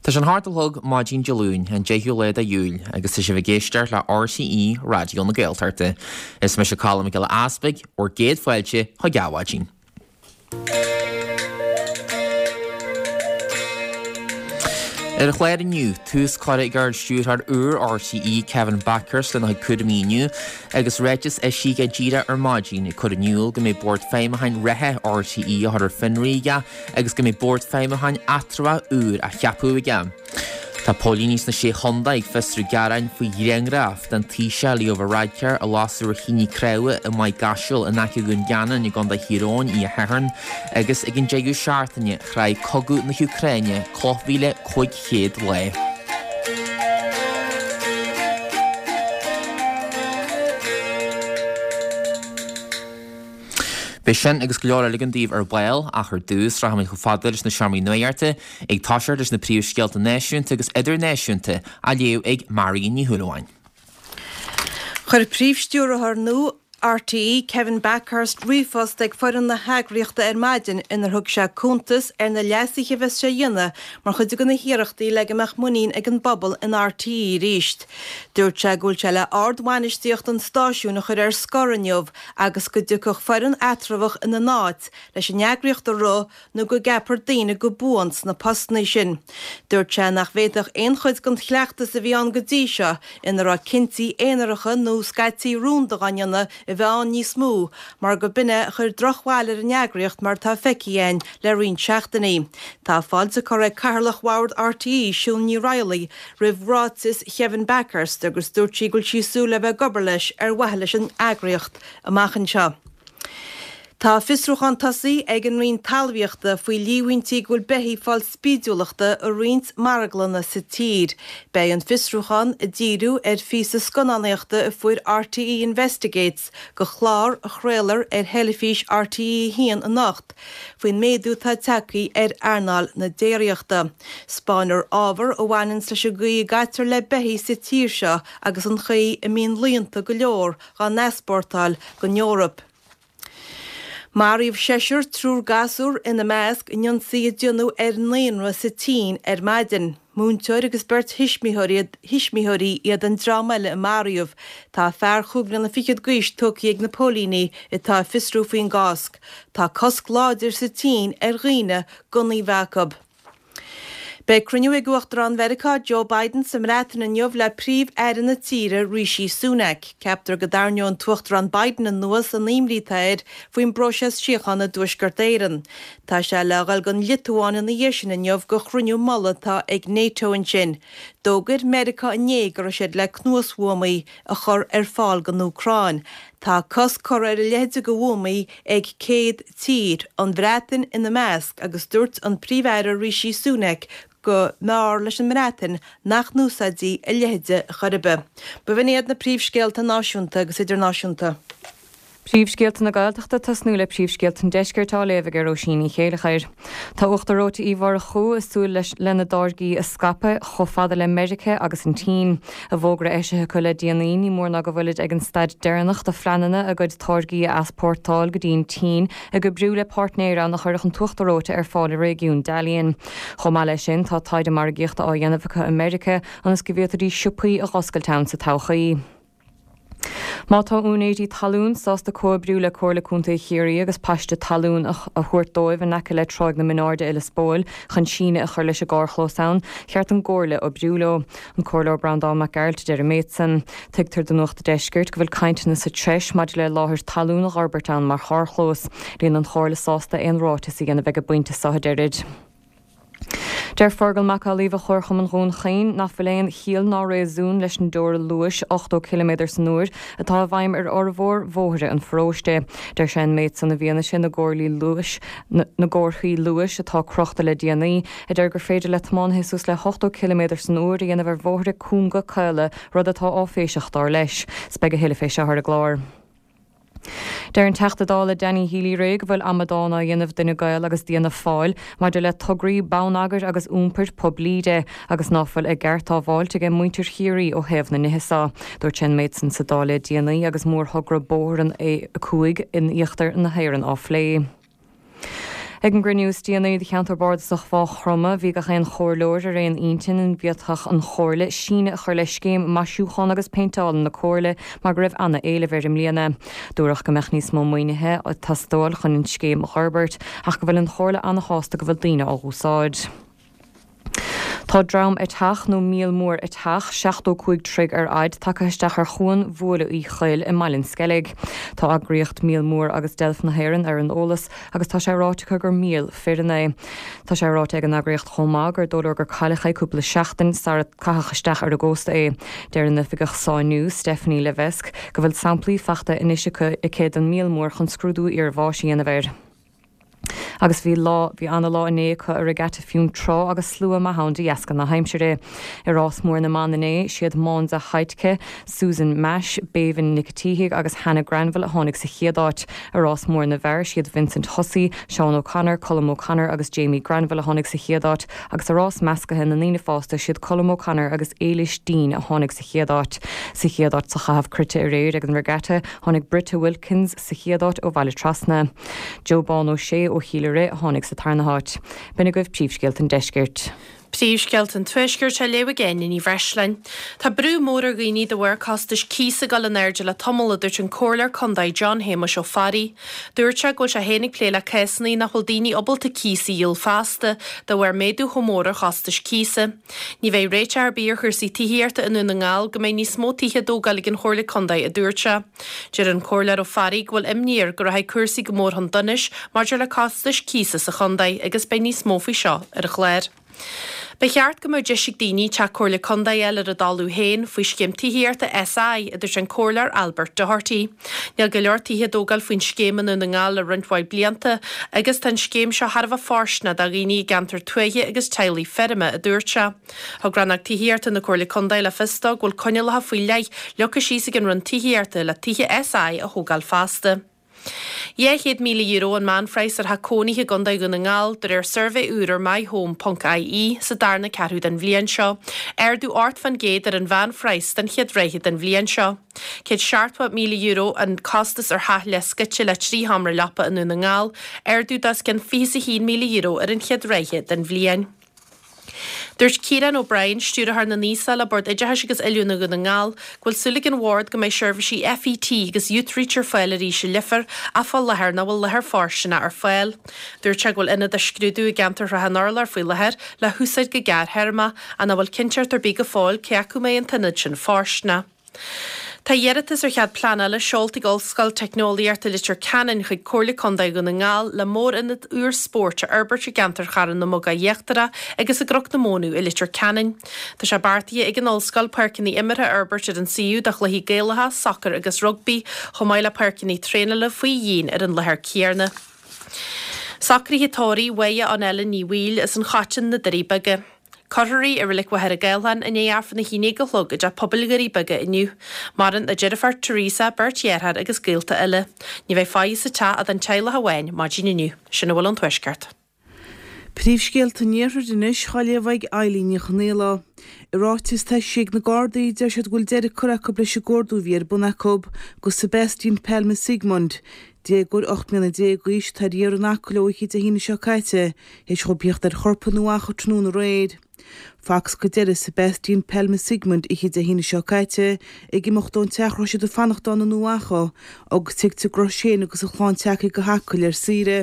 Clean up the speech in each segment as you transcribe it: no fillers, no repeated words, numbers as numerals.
Tá an hartalthg Máidín Dealún an déithú leid a dúil agus is bhgéisteart le RTE Radio na Gaeltachta. Is me se callam go le aspaig or géad foiilte ha gahaidín. A chléir aniu, tús choir gar stúrthar RTE Kevin Backers le na cudamíniu, agus réitis siga díra Máidín i cudaniúil go mé bord féimehain rethe RTE a thar finríige agus go mé bord féimehain atrua a cheapú ige. Tá pólínís na sé Honda ag festru garain faoi dhéangraf den tíise líomh raidcear a lású chiní creua a mai gasisiúil a naci gun ganan i gonda hirón í a hearn agus ag an déú seaartainne chraid cogú na Ucraine 2050 le. Bé sin agus go leor ligandíomh bail a chur dús ra go fadal is na seaamí nuirte ag táisiir is na príomhscealta náisiúnta agus idir náisiúnta a léomh ag Marí ní Thuúlaháin. Chur príomhstúrathar nó RTE Kevin Backhurst rifost ag foran na hagríochta Máidín inar thug se cúntas na leasaiche bheith sé dhéine mar chuide go na hiireachtaí le amach muín ag an bobbal in RTE ríist. Dúirt se gúil se le ardmhainistiocht an stáisiún chur scoranneomh agus go dúcach foran atrabhach ina náid leis an neagríochta rá nó go gapar daine go buans na postnaí sin. Dúirt se nach bhéadach aon chuid gan chleachtas a bhí an go dtí seo inar a cinntaí éanaracha nó scaitií rúndaghaineanna I bheán níos mú, mar go binne chur drochháilir an neagraíocht mar tá feiceáin le rion seachtaí. Tá fáilte chur Carlach Howard RTE siúil ní Riley, rih rátas Kevin Backhurst agus dúirtí goil síosú le bheith gobar leis waithe leis an eagraíocht amachchan seo. Tá fisrúchan tasaí ag an rion talmhaíochta faoi líhaintí gúil beithí fáil spídúlaachta a riont marglanna sa tír. Bei an fisrúchan a díú físa sconaíochta a fuair RTE Investigates go chlár a chréalar helifís RTE hían a nacht. Faoin méadú tá tacaí airnáil na déireachta. Spáinar ábhar ó bhhainins leis go gaitar le beithí sa tír seo agus an chaí a míon líonta go leor gan nesportáil go Eorop. Maríomh séisiir trúr gasúr ina measc inon siad dionú néanra sa tín Máidín. Múnteir agus beirt hismíthirí iad an drámaile a Maríomh tá fear chuúgna na fichiad gúis tucaí ag na pólíní I tá fisrú faoin gásc. Tá cosc láidir sa tín riine gunaí bhacab. Bei cruniú ag uachtar an Mheiriceá Joe Biden sa mrátain an neomh le príomh aireann na tíre Rishi Sunak. Ceaptar go darneoin tuachtar an Biden an nuas an imrítaid faoin broses siochan na dúisgurt éireann. Tá se legal gan Litúáin na dhéisian an neomh go chruniú mala tá ag NATO an sin. Dógur Mheiriceá négur siad le cnuashuamaí a chur fáil gan Ucráin. Tá cos chur leide go bhfumaí ag céad tír an bhreatain ina measc agus dúirt an príomhhéireadh Rishi Sunak go mar leis an mrátain nach núsadí a leide choribe. Ba bhíad na príomhscéalta náisiúnta agus idirnáisiúnta. Príomhscéalta na Gaeltachta tasnú le príomhscéalta an deisceirtá léamh ar óisíní chéile chair. Tá uachtaróta íhhar a chu is súil leis lena dáirgaí a scape chofada le Meireacha agus an tín a bhógra éisithe chu le déanaí ní mór na go bhfuilid ag an staid dearnacht a phleanana a gcuid táirgaí as pórtáil go dtíon tín a go brú le partnéire nach chuirech an tuachtaróta ar fáil régiún Dalian. Chomá lei sin tá taide mar gíochta á dhéanamhacha Meireacha anas go bhíotarí siúpaí a Ghoscailtown sa todhchaí. Má tá únéidí talún sásta cóbrú le cóirla cúnta chéirí agus paiste talún a chuirt dóibh an necha le troig na mináde ile spóil chun síne a chur leis a gárchlósán, cheart an gcóirla ó brúló an cóirló Brandá McGarlt de méidsan tuigtar den nuachta deisgirt go bhfuil caintena sa treis maidir le láthir talún a Albertán mar thárchlós réon an chóirla sásta aon rátas i gana bheith a buinte sathadeirid. Der forgal mac a líomh a chorcham an gún chain nach bhfuiléon chial ná réasún leis an dóir luis 8 km san uair atá bhaim ar ormhór mhóire an fróiste. Der sin méid san na bhíana sin na ggóirlaí luis na ggóirchaí luis atá crochta le déanaí a d gur féidir le tmán hesus le 8 km san uair dhéana bhar mhóire cúnga chaile rud atá áféiseach dar leis, spe go héileféise ar a glár. Der an teachtadála Danny Healy réig bhfuil amadána dhéanamh duine gail agus díana fáil, mar de le tugraí bánagar agus úmpairt poblíide agus náfuil ag gceartá bháil te muintir chiaí ó hebhna nihisá. Dúir sin méid san sadála díanaí agus mór thugra bóran é a cuaig in íochtar na héireann á phlé. Ag an grniús díanaí de cheantar sa fá chroma bhí go chéan chóirlóir a réon intin an bíotach an chóirle síne chuir le céim masisiúchan agus peintáil na cóirle mar raibh anna éile bhéidir mlíana. Dúireach go meach níos mó muoinethe a tastáil chun in scéim Herbert ach go bhfuil an chóirle anna hásta go bhfuil daoine á úsáid. Tá dram a teach nó míl mór a teach 65 trig ar aid takeisteach ar chuan bhla í chail i mailin skellig. Tá agréocht míl mór agus delf na héireann ar an ólas agus tá sé ráitecha gur míl firna. Tá sé ráte an agréocht chomá gur dóir gur chailecha cúpla seachtain sar cachaisteach ar agósta é. Déir na figach sáinú Stephanie Levesque go bhfuil samplaí fachta inisicha i céad an míl mór chun scrúdú ar bháisí ana bhéir. Agus bhí anna lá inné chu a regata fiún trá agus slua a hánda dheascan na heimsere. I rás mór na mannané siad Monza Heidke, Susan Mash, Bevan Nicotíigh agus Hannah Granville a tháinig sa chiadáit. I rás mór na bhar siad Vincent Hussey, Sean O'Connor, Colm O'Connor agus Jamie Granville a tháinig sa chiadáit, agus a rás meascathe na lína fásta siad Colm O'Connor agus Eilish Dean a tháinig sa chiadáit. Sa chiadáit sa chahabh crite i réir ag an regata tháinig Britta Wilkins sa chiadáit ó Bhaile Trasna. Joe Bon O'Shea ó Híle a tháinig sa tarnaháit. Bina goibh príomhscéalt an deisgirt. Príomhscéalt an tuisgur se leo again in Bhreislein. Tá brú mór a ghaoine de bhar costais císa gal an airde le tomala dúirt an cóirlear condaid John Hamish ó Fari. Dúirte go se hénig plé le céisnaí nach chul daoine obalta císa díol fásta de bhar méadú chomóra costais císa. Ní bheith réite ar bíor chuirsaí tíhiarta inú na ngáil go mé níos mó títhe dógalig an chóirla condaid a dúirte. Deir an cóirlear ó Fari ghfuil imníor gur haid cuasaí go mór an dunis mar deir le costais císa sa condaid agus be níos mó faoi seo ar a chléir. Ba cheart go mar deisiigh daoine te cóirla condaid eile a dalú héin faoi scéim tíhiarta SI idir an cóirlear Albert Doherty. Níl go leor títhe dógal faoin scéimeanú na ngáil a rintmhaid blianta agus tan scéim seo Harbh fársna a ghaoine gantar tuaithe agus teilí ferime a dúirte. Tá grannach tíhiarta na cóirla condaid le fista ghfuil coinnealathe faoi leith lecha síos an run tíhiarta le títhe SI a thógáil fásta. €100,000 an manfreis ar hacónithe gondaid go na ngáil dar survey úr myhome.ie sa darna cearú den bhliain seo. Dú ort fan géad ar an bhanfreis den chiad réithe den bhliain seo. Céad €7,000 an costas ar hath le scitte le trí hamra leapa anú na ngáil, dú das cin €100,000 ar an chiad réithe den bhliain. Dúirt Ciaran O'Brien stúrathar na níosa le bord idirthe agus eiliúna go na ngáil, ghfuil Sulligan Ward go méid seirbhísí FET agus Youth Reacher fáil a ríise lifar a fáil lethir na bhfuil lethir fársena ar fáil. Dúirt se ghfuil ina de scrúdú a gantar ra hanarlar faoi lethir le húsaid go gar herma a na bhfuil cinseart ar bí go fáil ceacu mé an tinid sin fársena. Tá dheartas ar chead plana le seoltaigh ollscoil technoliaart a litir canan chuig cóirla condaid go na ngáil le mór ina úr sport a Herbert a gantar charan na moga dheachtara agus a groch na mónú i litir canan. Tá sé bartaí ag an ollscoil parcinní imire Herbert ar an siú de chluhí géalathe, soccer agus rugby chomáile parcinní trénala faoi dhéon ar an lethir céarna. Sacríthe tóirí waithe an eile ní bhíl is an chatin na daríbage. Corthaí ar rilik wahead a gailhan in éarfan na híine go hlog a poblgarí baga inniu. Maran a Jennifer Teresa Bertierhad agus gaalta eile. Ní bheith fáí sa tá a an teile hahain má ginniu. Sinna bhfuil an tuisceart. Príomhscéalt níorthar dunis chailehhaig eilíní chanéla. Irátas tá siag na Gardaí de siad ghfuil deireadh curach bli se gordú bhíar bunacob go Sebastian Pelma Sigmund. Dégur 8,000 gúis tá díar an acolóichi a híine seo caiite, héis go bíocht ar chorpanú a chutnú na réid. Fax go deireadh Sebastian Pelma Sigmund ichi a híine seo caiite, ag gimochtón teachráise do fannachtán an nuacha, agus tigte groséin agus a chláin teacha go hacail ar síre.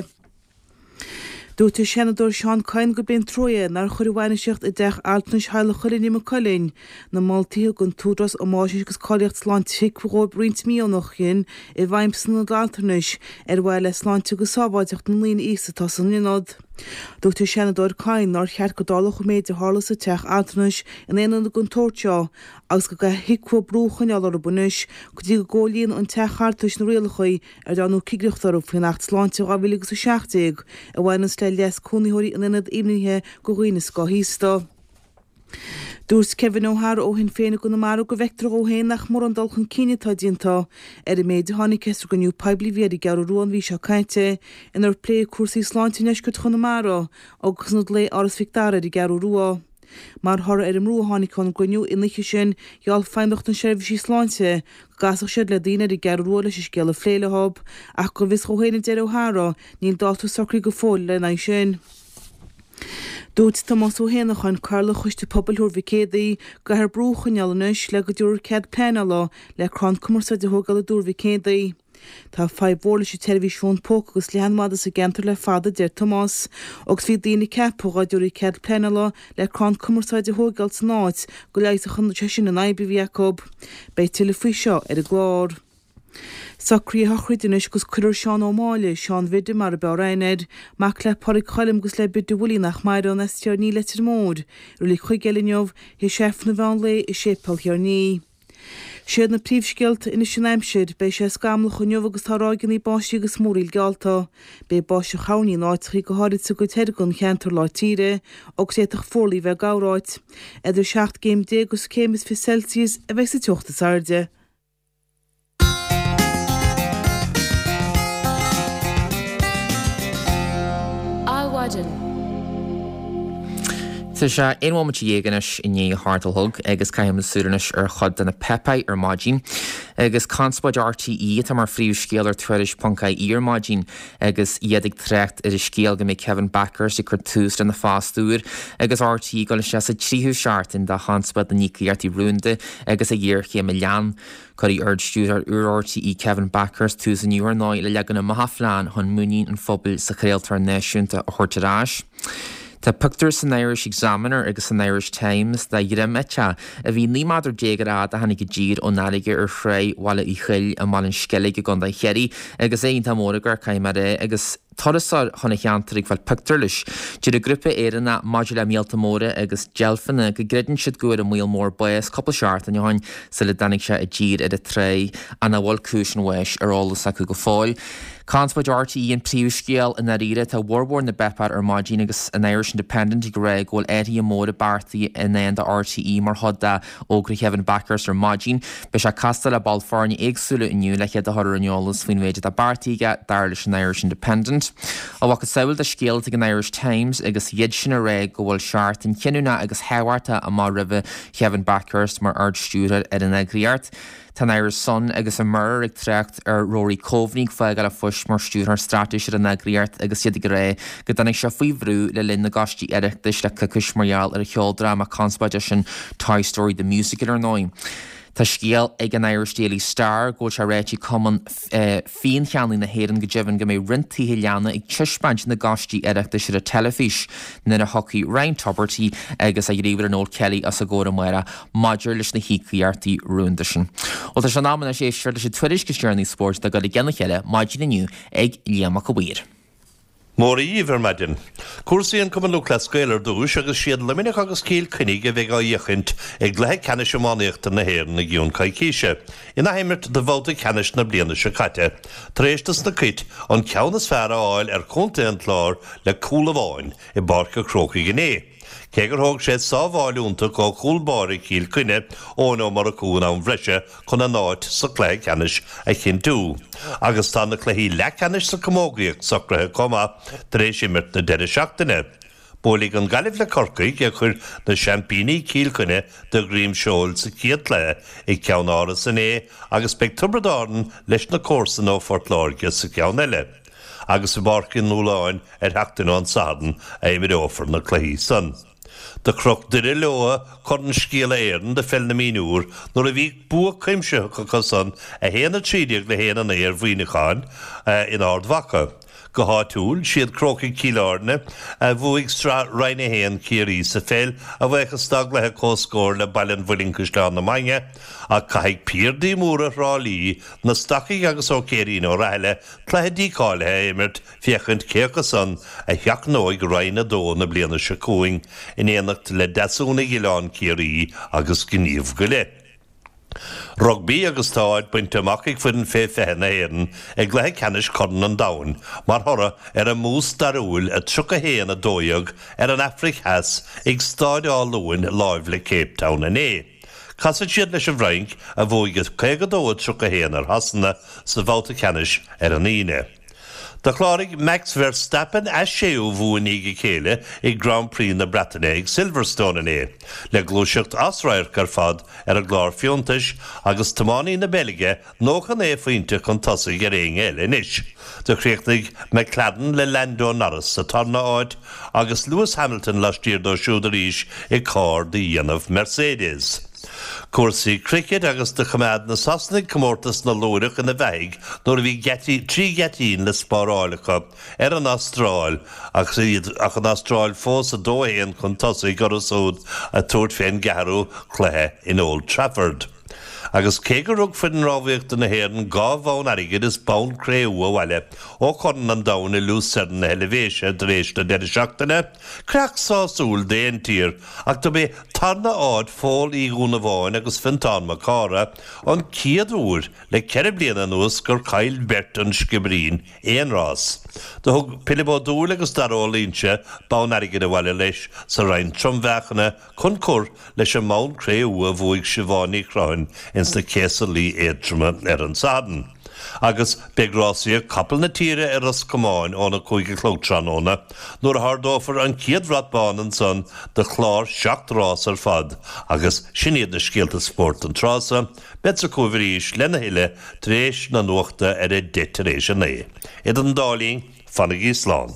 Dúirte senador Sean Cain go ben troie nar chuirhhaine seocht a deich altnis heile chuirí me colin na Maltaí gon túras ó máis agus choíocht sláinte go brint míonnach chin I bhaimsan na galtarnis bhile sláinte go sábháideach na líon ísatá san inod. Dúirte senador Cain nar cheart go dálach méid de hálas a teach altnis in éana gon tóirteo agus go hicú brúchan ealar bunis go dtí go ggólíonn an techartas na réalachaí danú cigreachtar faoin nacht sláinte a bhílagus a 60 a bhhain les cúnithirí in inad imnithe go ghuinas go hísta. Dúirs Kevin O'Hara ó hin féinna go na mar go bhectar ó héin nach mór an dulchan cínetá dínta a méid tháinig ceistar go nniu peblií bhéad gar ruúan bhí seo caiinte inar lé cuasaí sláinte neis go chuna mara agus nó lé áras fictára I gar ruá. Mar thora mrúhannig chun goniu inliche sin geall feindocht an seirbhí sláinte, gasach siad le daine i garúla is geall a phléilehab, ach go bhís chohéann de óthra, níl dátu socrí go fóil le na sin. Dúirt Tomás Ó Héanachan Carla chuiste poblúr vicédaí go thar brúchanealanis le go dúr cead pléna le crán cumarsa de thugal a dúr vicédaí. Tá fáibhórla sé televisiún póca agus leanmada sa gentar le fada deir Tomás, agus bhí daoine ceapóga dúr cead pléna le crán cumarsa de thugal san náid go leis a chun sin an aibe Jacob, bei tilafí seo a glár. Sacrí hachridinis gus cuidir Seán O'Malley, Seán Vidde mar a beráinid, mac le porig cholim gus le bid bhúlí nach maidó na stiar ní letir mód, rúlí chuigelineomh hí sef na bhain le i sépal hiar ní. Siad na príomhsceilt ina sin aimsiid, bei sé scamla chuniuh agus tárágan í báisí agus móríl gealta, bei báisí chaní náitrí go háid sa go teirgun cheantar látíre, agus éach fórlaí bheith gáráid. Idir 7 géim dé agus céimis fi Celsius a bheith sa teochtas airde. Tá sé inháid dhéaganis i ní hartalthg agus caiim súranis ar chud na pepaid ar mágin, agus conspóid RTE tá mar phríomhscéal ar tuairis.caí ar mágin, agus iaddig trecht ar scéal go mé Kevin Backer sa chur tús na fástúr, agus RTE go le sé sa tríú seartin de hanspad na nícíartí runúnde agus a dhéirché me lean. Corí ardstúr ar RTE Kevin Backers tús an uair 9 le legan na maithafleán chun muín an phobal sa chréaltar náisiúnta a chuirteráis. Tá pictar san Irish Examiner agus an Irish Times da dhire mete a bhí ní maidir dégarrád a hanig go dír ó nálige ar chré wala i chill a mal an sceige gan da cheiri agus é tá móragar caiimare agus Torasar chuna cheantarig fel pictar leis. Dúr a grúpa éanna modula míalta móra agus gelfanna go gridin siad goir a míl mór buas coppla seart an johain sa le danig se a dír ar a tré a na bhil cúsin weis ar álas acu go fáil. Conspóid RTE an príomhscéal in aríre tá bhórbór na bepar ar mágin agus an Irish Independent i gré ghfuil éí móra bartaí in éan de RTE mar hodda ógra Kevin Backers ar mágin, be se castal a balfáirne éagsúla inniu le chéad a thar anolalas faoin méidir a bartaíige dar leis an Irish Independent. A bhacha saoil de scéalta an Irish Times agus iad sin a ré go bhfuil seart in ceanúna agus hehairta a má ribh Kevin Backers mar ardstúra ar an agriart. Tá Irish Sun agus a mur ag trecht ar Rory Coveney feig a fus mar stúr stratis ar an agriart agus iad go ré go danig se faoihrú le linn na gastí eireachtas le cucus marall ar a cheoldra a conspóide sin Toy Story the Musical ar 9. Tá scéal ag an Irish Daily Star ggóil se réití cuman fion cheannaí na héann go deimhann go mé rintaí leanna ag tiispaint na gastí eireachta siad a telefís na na hockey Ryan Tuberty agus a dhríomhar an Old Kelly as a ggóra muire maidir leis na hícaíartaí rundasin. Ó tá se námanna sé seir leis tuiris go stearnaí sport de go i gceanna cheile maidin aniu ag líamach go bhuiir. Mór íomhar maidin. Cuasaíonn cum an lucla scéalar dúis agus siad leminach agus cíl cynnig a bheith á dhéachint ag lethe ceannis semánaíochta na héir na giún caiicíise. Ina haimirt de bhóta ceannis na bliana se caite. Tréistas na cit an ceanna sféra áil ar chunta an chlár le cúla bháin i barca cróca gné. Cégur thug sé sábháilúnta có chúlbáir cíl cine ónó mar a cún an bhreise chun an náid sa clé ceannis a chin tú. Agus tá na chluí le ceannis sa commógaíocht sacrathe comma taréis imirt na deire seachtaine. Bólaigh an galibh le corcaigh a chur na champíní cílcunne de Grím Seoil sa ciad le i ceann áras san é agus spectubredáin leis na córsan ó fortláirge sa ceann eile. Agus i barcin núláin ar heachtain an sadan a imid ófar na chluí san. De croch duine leoa chun scéala éireann de fel na míúr nuair a bhí bua cuimse go cosan a héana trídeag le héana éar bhuiinecháin in ardhacha. Go háitiúil siad crocaí cíláirne a bhuaigh stra raine héan cíirí sa féil a bheitcha stag lethe cóscóir le bailin bhuilincus le na mainge a caiigh píordaí múra rálíí na stacaigh agus ó céirín ó raile chluthe díáilethe imirt fiechant cécha san a theachnóig raine dó na bliana se cúing in éanacht le deasúna gileán cíirí agus gníomh go le. Rugby agus táid buinte amach fuin fé fehanna éan ag lethe ceannis chun an dain, mar thora ar a mús darúil a trucha héana a dóiag ar an Afric Heas ag stáid áluin láimh le Cape Town in é. Casid siad leis an bhrainc a bhuaigad 52 trucha héana ar hasanna sa bhálta ceannis ar an íne. Tá chláraigh Max Verstappen a séú bhuaigh chéile i Grand Prix na Breataine ag Silverstone in é. Le glúiseacht asráir gur fad ar a glár fiontais agus tamánaí na Belige nóchan é faointe chun tosaigh ar éon eile inis. De chríochtaigh McLaren le Lando Norris sa tarna áid agus Lewis Hamilton leistír do siúd arís i cár de dhéanamh Mercedes. Cuasaí cricket agus de chumad na sasnaigh comórtas na lóireach in na bheig nuair a bhí trí getíín le spárálacha ar an Astráil ach an Astráil fós a dóhéon chun tosaigh gorasúd a tuairt féin gearú chluthe in Old Trafford. Agus cégur rug fin rábhaíocht na héan gábhán aigid is bán créú a bhile ó chun an damna lúsar na helevéise rééis na de seachtainna, creach sásúil déon tír ach tá bé tarna áid fáil í gúna bháin agus fintán má cara an ciad úr le ceir bliana nuas gur Kyle Burton scibrín éon rás. Tá thug pilibádúil agus darálínse bán aigid a bhile leis sa rain tromhhechanna chun cur leis an mán créú a bhuaigh Siobhánaí Chráin ins na céasa lí éadruma ar an Sadan. Agus beagrásaí capal na tíre ar as Comáin óna chuige chlótrán óna, nuair a hardófar an ciadhrat bán san de chlár seacht rás ar fad, agus sin iad na scéalta sport an trása, bet sa cóhríis lena hiile tréis na nuachta ar a detaréis an é. Iad an dálín fannig Íslán.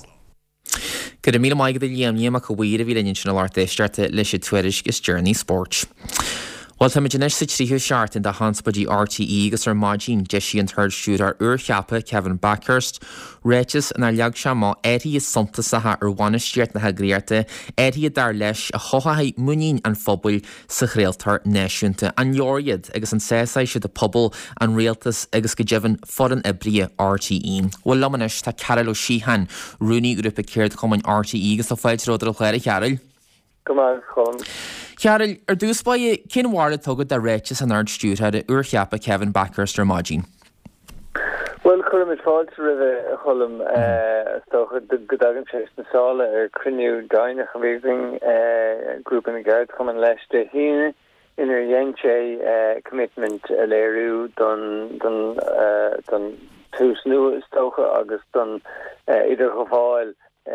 Gyda míle maigad a líamní a chwyr a bhí leinn sin alart éistearta leis i tuairis gus Journey Sport. Well, tá idirnéis sa tríú seart in de hanspadí RTE agus ar máidín deisi an third siúd ar uorcheappa Kevin Backhurst, réitis an ar leag se má éirí is santa satha ar bhainisteart na hagréirta, éirí dar leis a chothathaid muín an phobal sa chréaltar náisiúnta an leoriad agus an sésaid siad a pobl an réaltas agus go deimhin foran ibrí RTE. Well, lamanis tá Carol O'Sheehan, Rooney grúpa céird chumain RTE agus tá fáilteródar a chléir Carol. Come on. Carol, ar dúspáid cin bhhar tugad a réitis an ard stúrtha a uorcheappa Kevin Backhurst ar máidín. Well, chum is fáilte rih a cholam stocha go dagan sééis na sála ar cruniú daine chavéing grúpa na gard chum an leis de híine inar dhéanté commitment a léirú don tús nua stocha agus don idir go bháil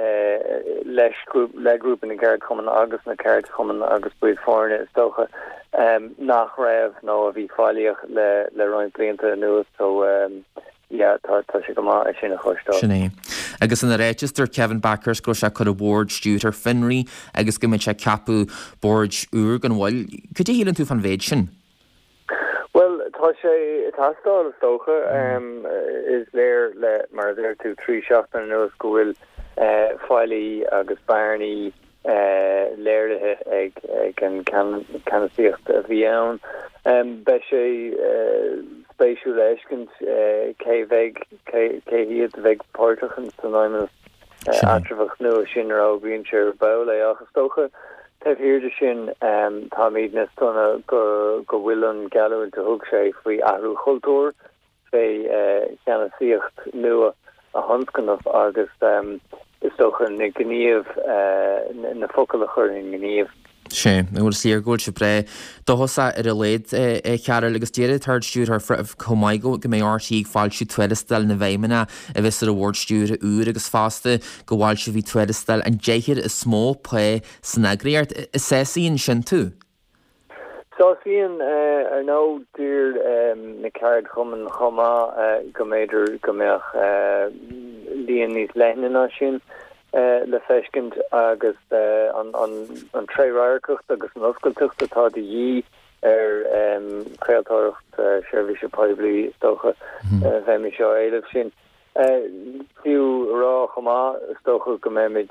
le grúp in the guard coming agus na card coming agus buid fórne stocha nach raibh nó a bhí fáiliach le roiin blianta nuas so tá sé go má a sinna chuistá. Sinné. Agus in réitis tar Kevin Backhurst go se chud a board stútar Finry agus go se capú board úr gan bhil. Could you hílann tú fan bhéid sin? Well, tá sé tastáil stocha is léir le mar déir tú trí seachtain nuas go bhfuil fáilí agus Barney léirthe ag an canasíocht a bhí ann. Bei sé spéisiú leiscint cé hiad bheith páirtachan san aimime atrafach nua sin ar ábhíonn sé bála achas stocha. Tah hiirde sin tá míad na stonna go bhfuil an galúil de thug sé faoi ahrú chultúr fé canasíocht nua a hanscanmh agus is stocha na gníomh na focail a chur in gníomh. sé bhfuil sí ar gúil se bre dohosa ar a léad Carol agus déad third stúr ar frih comáigó go mé RTí fáil siú tuairistal na bhéimena a bheits ar a word stúr a úr agus fásta go bháil se bhí tuairistal an déithir is smó pe snagréart is sésaíonn sin tú. Sáíonn ar nó dúr na card chuman chomá go méidir go meach líon níos leithna sin le feiscint agus an tréráircucht agus an oscailtucht atá de dhí ar creaaltáireacht seirbhíse poiblí stocha bheimi seo éileh sin. Fiú rá chomá stocha go méid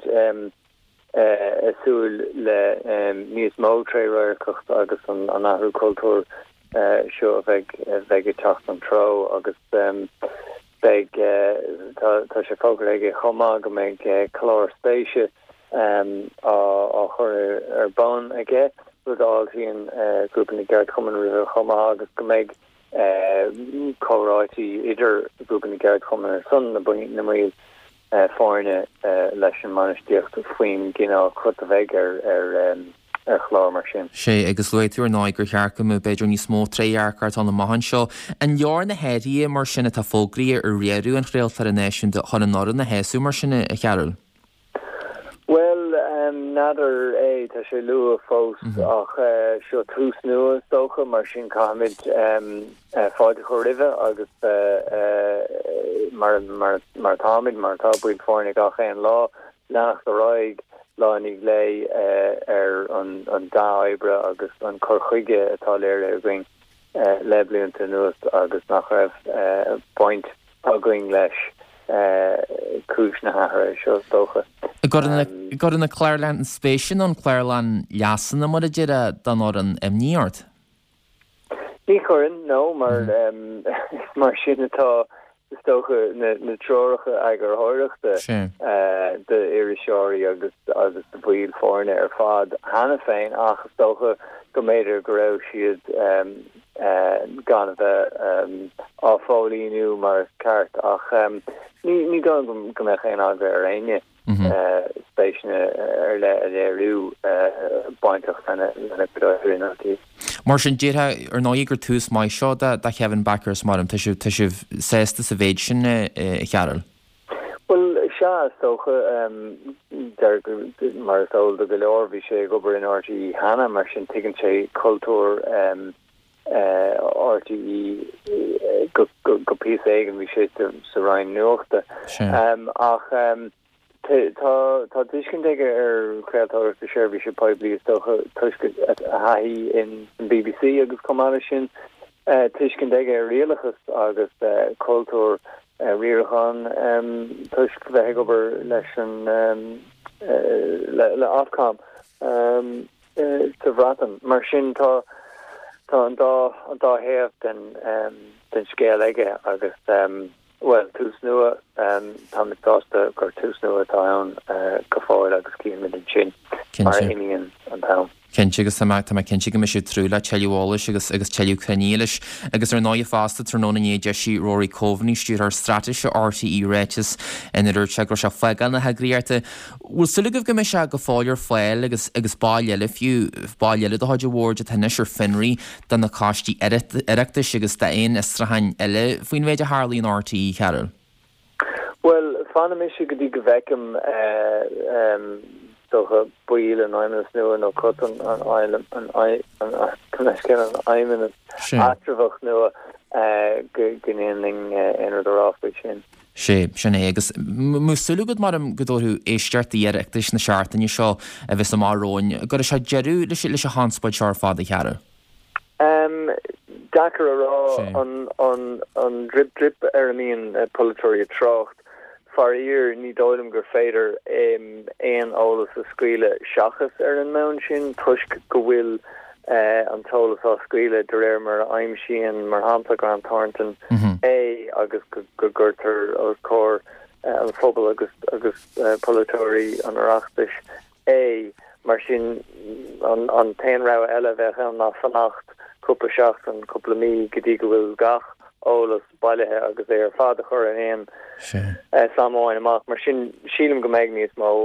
súil le níos mó tréráircucht agus an ahrú cultúr seo bheith techt an tro agus tá sé fógur ag chomá go méid chlár spéise á chur ar bán aige rudáil híon grúpan na gard chuman ri chomá agus go méid choráití idir grúpan na gard chuman ar sun na buí na míl fáinne leis an manistíocht faoin gine chut a bheith ar chlá mar sin. sé agus leitú ná gur chearcha mu beidir ní smó tréhearcart an na maihan seo. An leor na héirí mar sinna tá fógraí ar réú an réaltar a néisiún de chu an nóra na héú mar sinna a chearil. Well, nadir é tá sé lu a fós ach seo trús nua stocha mar sin caiid fáide chu rive agus mar táid mar tá buid fórnig ach an lá nach go roiig lánig lei ar an dá ibre agus an chorchuige atá léir a going lebliúnta nuas agus nach raibh point a going leis cúis na hahar seo stocha. God in na Clairland an spéisisin an Clairland leasan na mar a dére dan or an imníart? Ní churin, no, mar sin atá stocha na troiricha agur háireachta de iriseoirí agus de bhuiil fórne ar fad hana féin ach stocha go méidir go raibh siad gan a bheith áfólíú mar ceart ach ní gan go mé chéin agur ar aine spéisina ar le a léirú baintach lena bedáirí. Mar sin déthe ar náí gur túús mai seo de Kevin Backers marm tá sibh sésta sa bhéid sin i chearil. Well se stocha mar sol de go leor bhí sé gobar in RTE hana mar sin tuigann sé cultúr RTE go pí éigen bhí sé sa rain nuachta ach tá tuiscin aige ar creatóir sa seirbhí sé poiblí stocha tuiscin a haí in BBC agus comáile sin tuiscin aige ar rialachas agus cultúr riarchan tuisc bheith gobar leis an le afcam sa bhratan mar sin tá an dá héamh den scéal aige agus well, tús nua tá mit dásta gur tús nua tá ann go fáil agus cían mid an sin mar imíon an tam. Kense agus tá kense go me sé trúla teúális agus teú cranílis agus ar náide fásta tróna é de sí Rory Coveney stúr ar strateise RTE réitis in idir se gur se fegan na hagréirte. Bhfuil sulla go me se go fáilir fáil agus bailile fiú bailile do háidir bhórd a tanne ar finrií den na cáistí iireachtas agus de éon istrahain eile faoin méid a Harlín RTE cearal. Well, fanna mé go dtí go bhecem stocha buil an aimime nua nó cut an aimime atrafach nua gnéing inar doráfu sin. sé sin é agus musúlagad mar am godóú éistearttaí iireachtas na seaartain seo a bheits amráin, go se jeú leis a háspáid seár fád a cheara. Dakar ará an drip ar míon polytóí trocht. Far year ní dóilm gur féidir éon ólas a scuile seachas ar an mán sin tuisc go bhfuil an tólas á scuile de réir mar aimimsíon mar hanta Grant Thornton agus go gurtar ó cór an phobal agus polytóí an arachtas mar sin an tainrá eile bheith an ná fannacht cúpla seach an cúpla mí go dtí go bhfuil gach ólas bailithe agus é ar fád a chur an éon samáin amach mar sin sílim go méid níos mó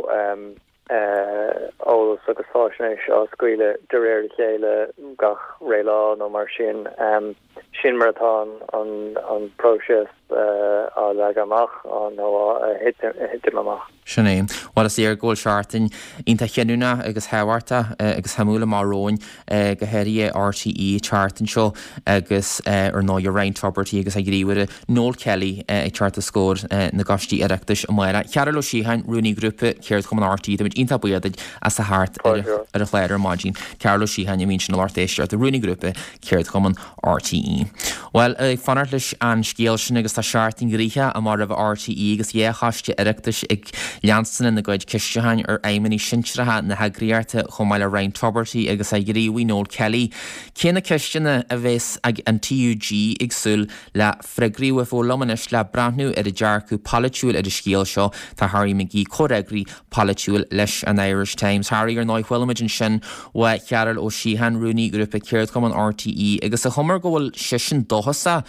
ólas agus fáisnéis á scuile de réir chéile gach réilá nó mar sin martá an próses á le amach nó hitim amach. Sinné, bhil is ar ggóil seaartain ionta cheanúna agus hehairta agus hamúla marróin go heirí RTE chartan seo agus ar ná ar Ryan Tuberty agus a gríomhire Noel Kelly ag charta scór na gastí iireachtas a mara. Cearil ó síhain runúní grúpa céirt chum an RTE damit ionta buiad as a háart ar a chléir ar mágin. Cearil ó síhain mín sin láirtéisiart a runúní grúpa céirt chum an RTE. Well, fanart leis an scéal sin agus tá seaartain gríthe a mar a RTE agus dhéchaiste iireachtas ag leanstan na goid cisteáin ar aimimeí sinstrathe na hagréirte chomáile Ryan Tuberty agus a gríomhí Noel Kelly. Céna cisteanna a bheits ag an TUG agsúil le freigríú fó lomanis le brandnú ar a dearcú palitiúil ar a scéal seo tá Harry McGee choregraí palitiúil leis an Irish Times. Harry ar náidhfuilimiid sin wa chearal ó síhan runúní grúpa céirt chum an RTE agus a chumar gohfuil sisin dohasa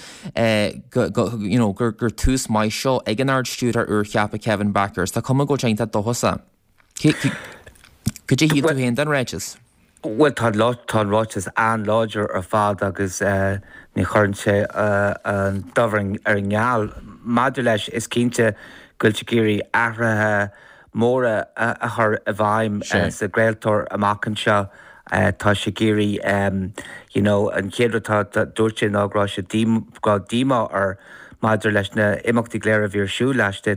gur tús mai seo ag an ard stúr ar uorcheap a Kevin Backers. Tá cuma go teanta dohasa. Could you híad tú héin den réitis? Well tá rátas an láidir ar fád agus ní chuann sé an dohring ar an ngeall. Maidir leis is cínte goilte géirí ahrathe móra a chur a bhaim sa gréaltóir amachchan seo tá sé géirí an chéadtá dúirt sin ágrá sé díma ar maidir leis na imachtaí léir a bhír siú leiste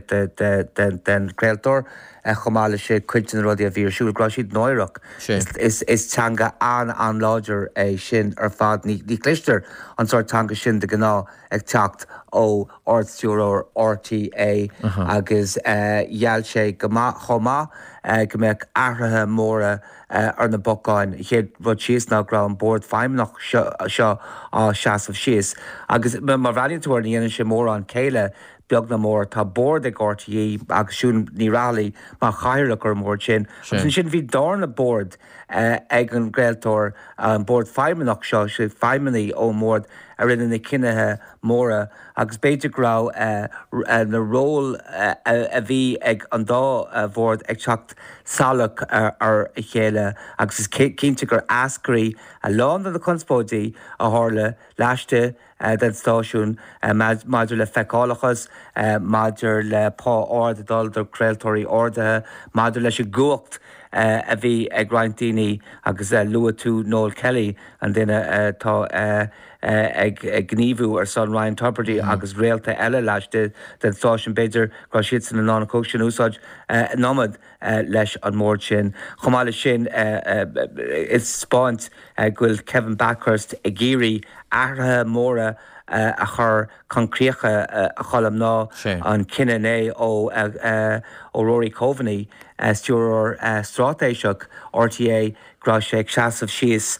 den gréaltóir chomáile sé cuiitin rudí a bhír siúrá siad nóireach. Is teanga an láidir é sin ar fad ní clisteir an sort teanga sin de gná ag teacht ó ortstúr RTA agus dheall sé chomá go mbeadh ahrathe móra ar na bocáin chéad rud síos nágrá an bord feimnach seo á seaamh síos. Agus mar bhhaíonúir na dhéanaan sé mór an céile beag na mór tá bord ag RTA agsún ní rálaí má chairla gur mór sin. Sin bhí dána bord ag an gréaltóir an bord feimnach seo sé feimmaí ó mórd a rinne na cinethe móra agus beidirrá na ról a bhí ag an dá bhórd ag teacht salach ar chéile agus is cinnte gur ascarí a lán na conspódaí a tharla leiste den stáisiún maidir le feicálachas, maidir le pá ardadal do creaaltóirí ordathe, maidir leis a gúcht a bhí ag Gráintíní agus lua tú Noel Kelly an duine tá ag gníomhú ar Son Ryan Tubridy agus réalta eile leiste den stáisiún beidir gra siad san an nána cóg sin úsáid nómad leis an mór sin. Chomáile sin is spáint ghfuil Kevin Backhurst ag géirí ahrathe móra a chur concrécha a chalam ná an cinenne ó Rory Coveney stúr strátéiseach RTA gra sé ag seaamh síos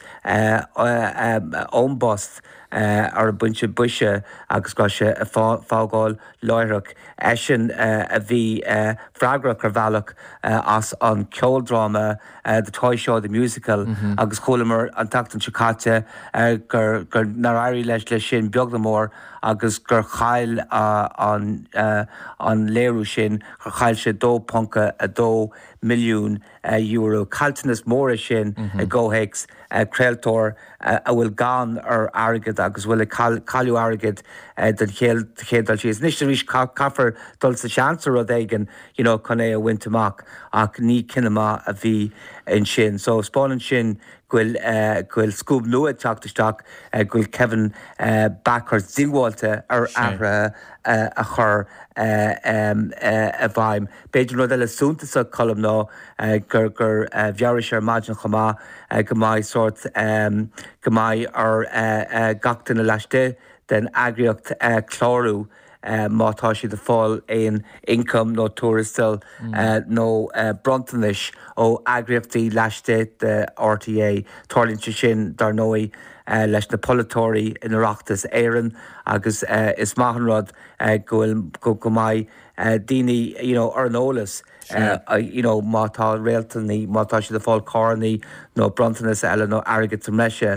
ómbost ar bunse buise agus gra sé fágáil láireach sin a bhí freigra ar bhealach as an ceoldrama the Toy Show the musical agus cholamar an tatan Chicate gur naráí leis le sin beag na mór agus gur chail an léirú sin gur chail sé 2.2 milliún euro caltanas móra sin a ggóhéics creaaltóir a bhfuil gan ar agad agus bhfuil callú agad den chéadal síos. Nis rís caafar dul sa seansar a dhéigen chun é a bhaintach ach ní cinema a bhí in sin. So spáin sin ghfuil scúb nua teachtasteach ghfuil Kevin Backhurst zingháilte ar ahrathe a chur a bhaim. Beidir nó eile súntaasa colm ná gur bhearir sé maidin chomá go mbeidh sort go mbeidh ar gachtain na leiste den agriocht chlárú mátá siad a fáil éon income nó túrastal nó brontanis ó agriochtaí leiste de RTA tarlínte sin dar nóí leis na polatóirí in Oireachtas éireann agus is maithanrad go mbeidh daoine ar an ólas mátá réaltaní mátá siad a fáil cánaí nó brontanas eile nó agad sa meise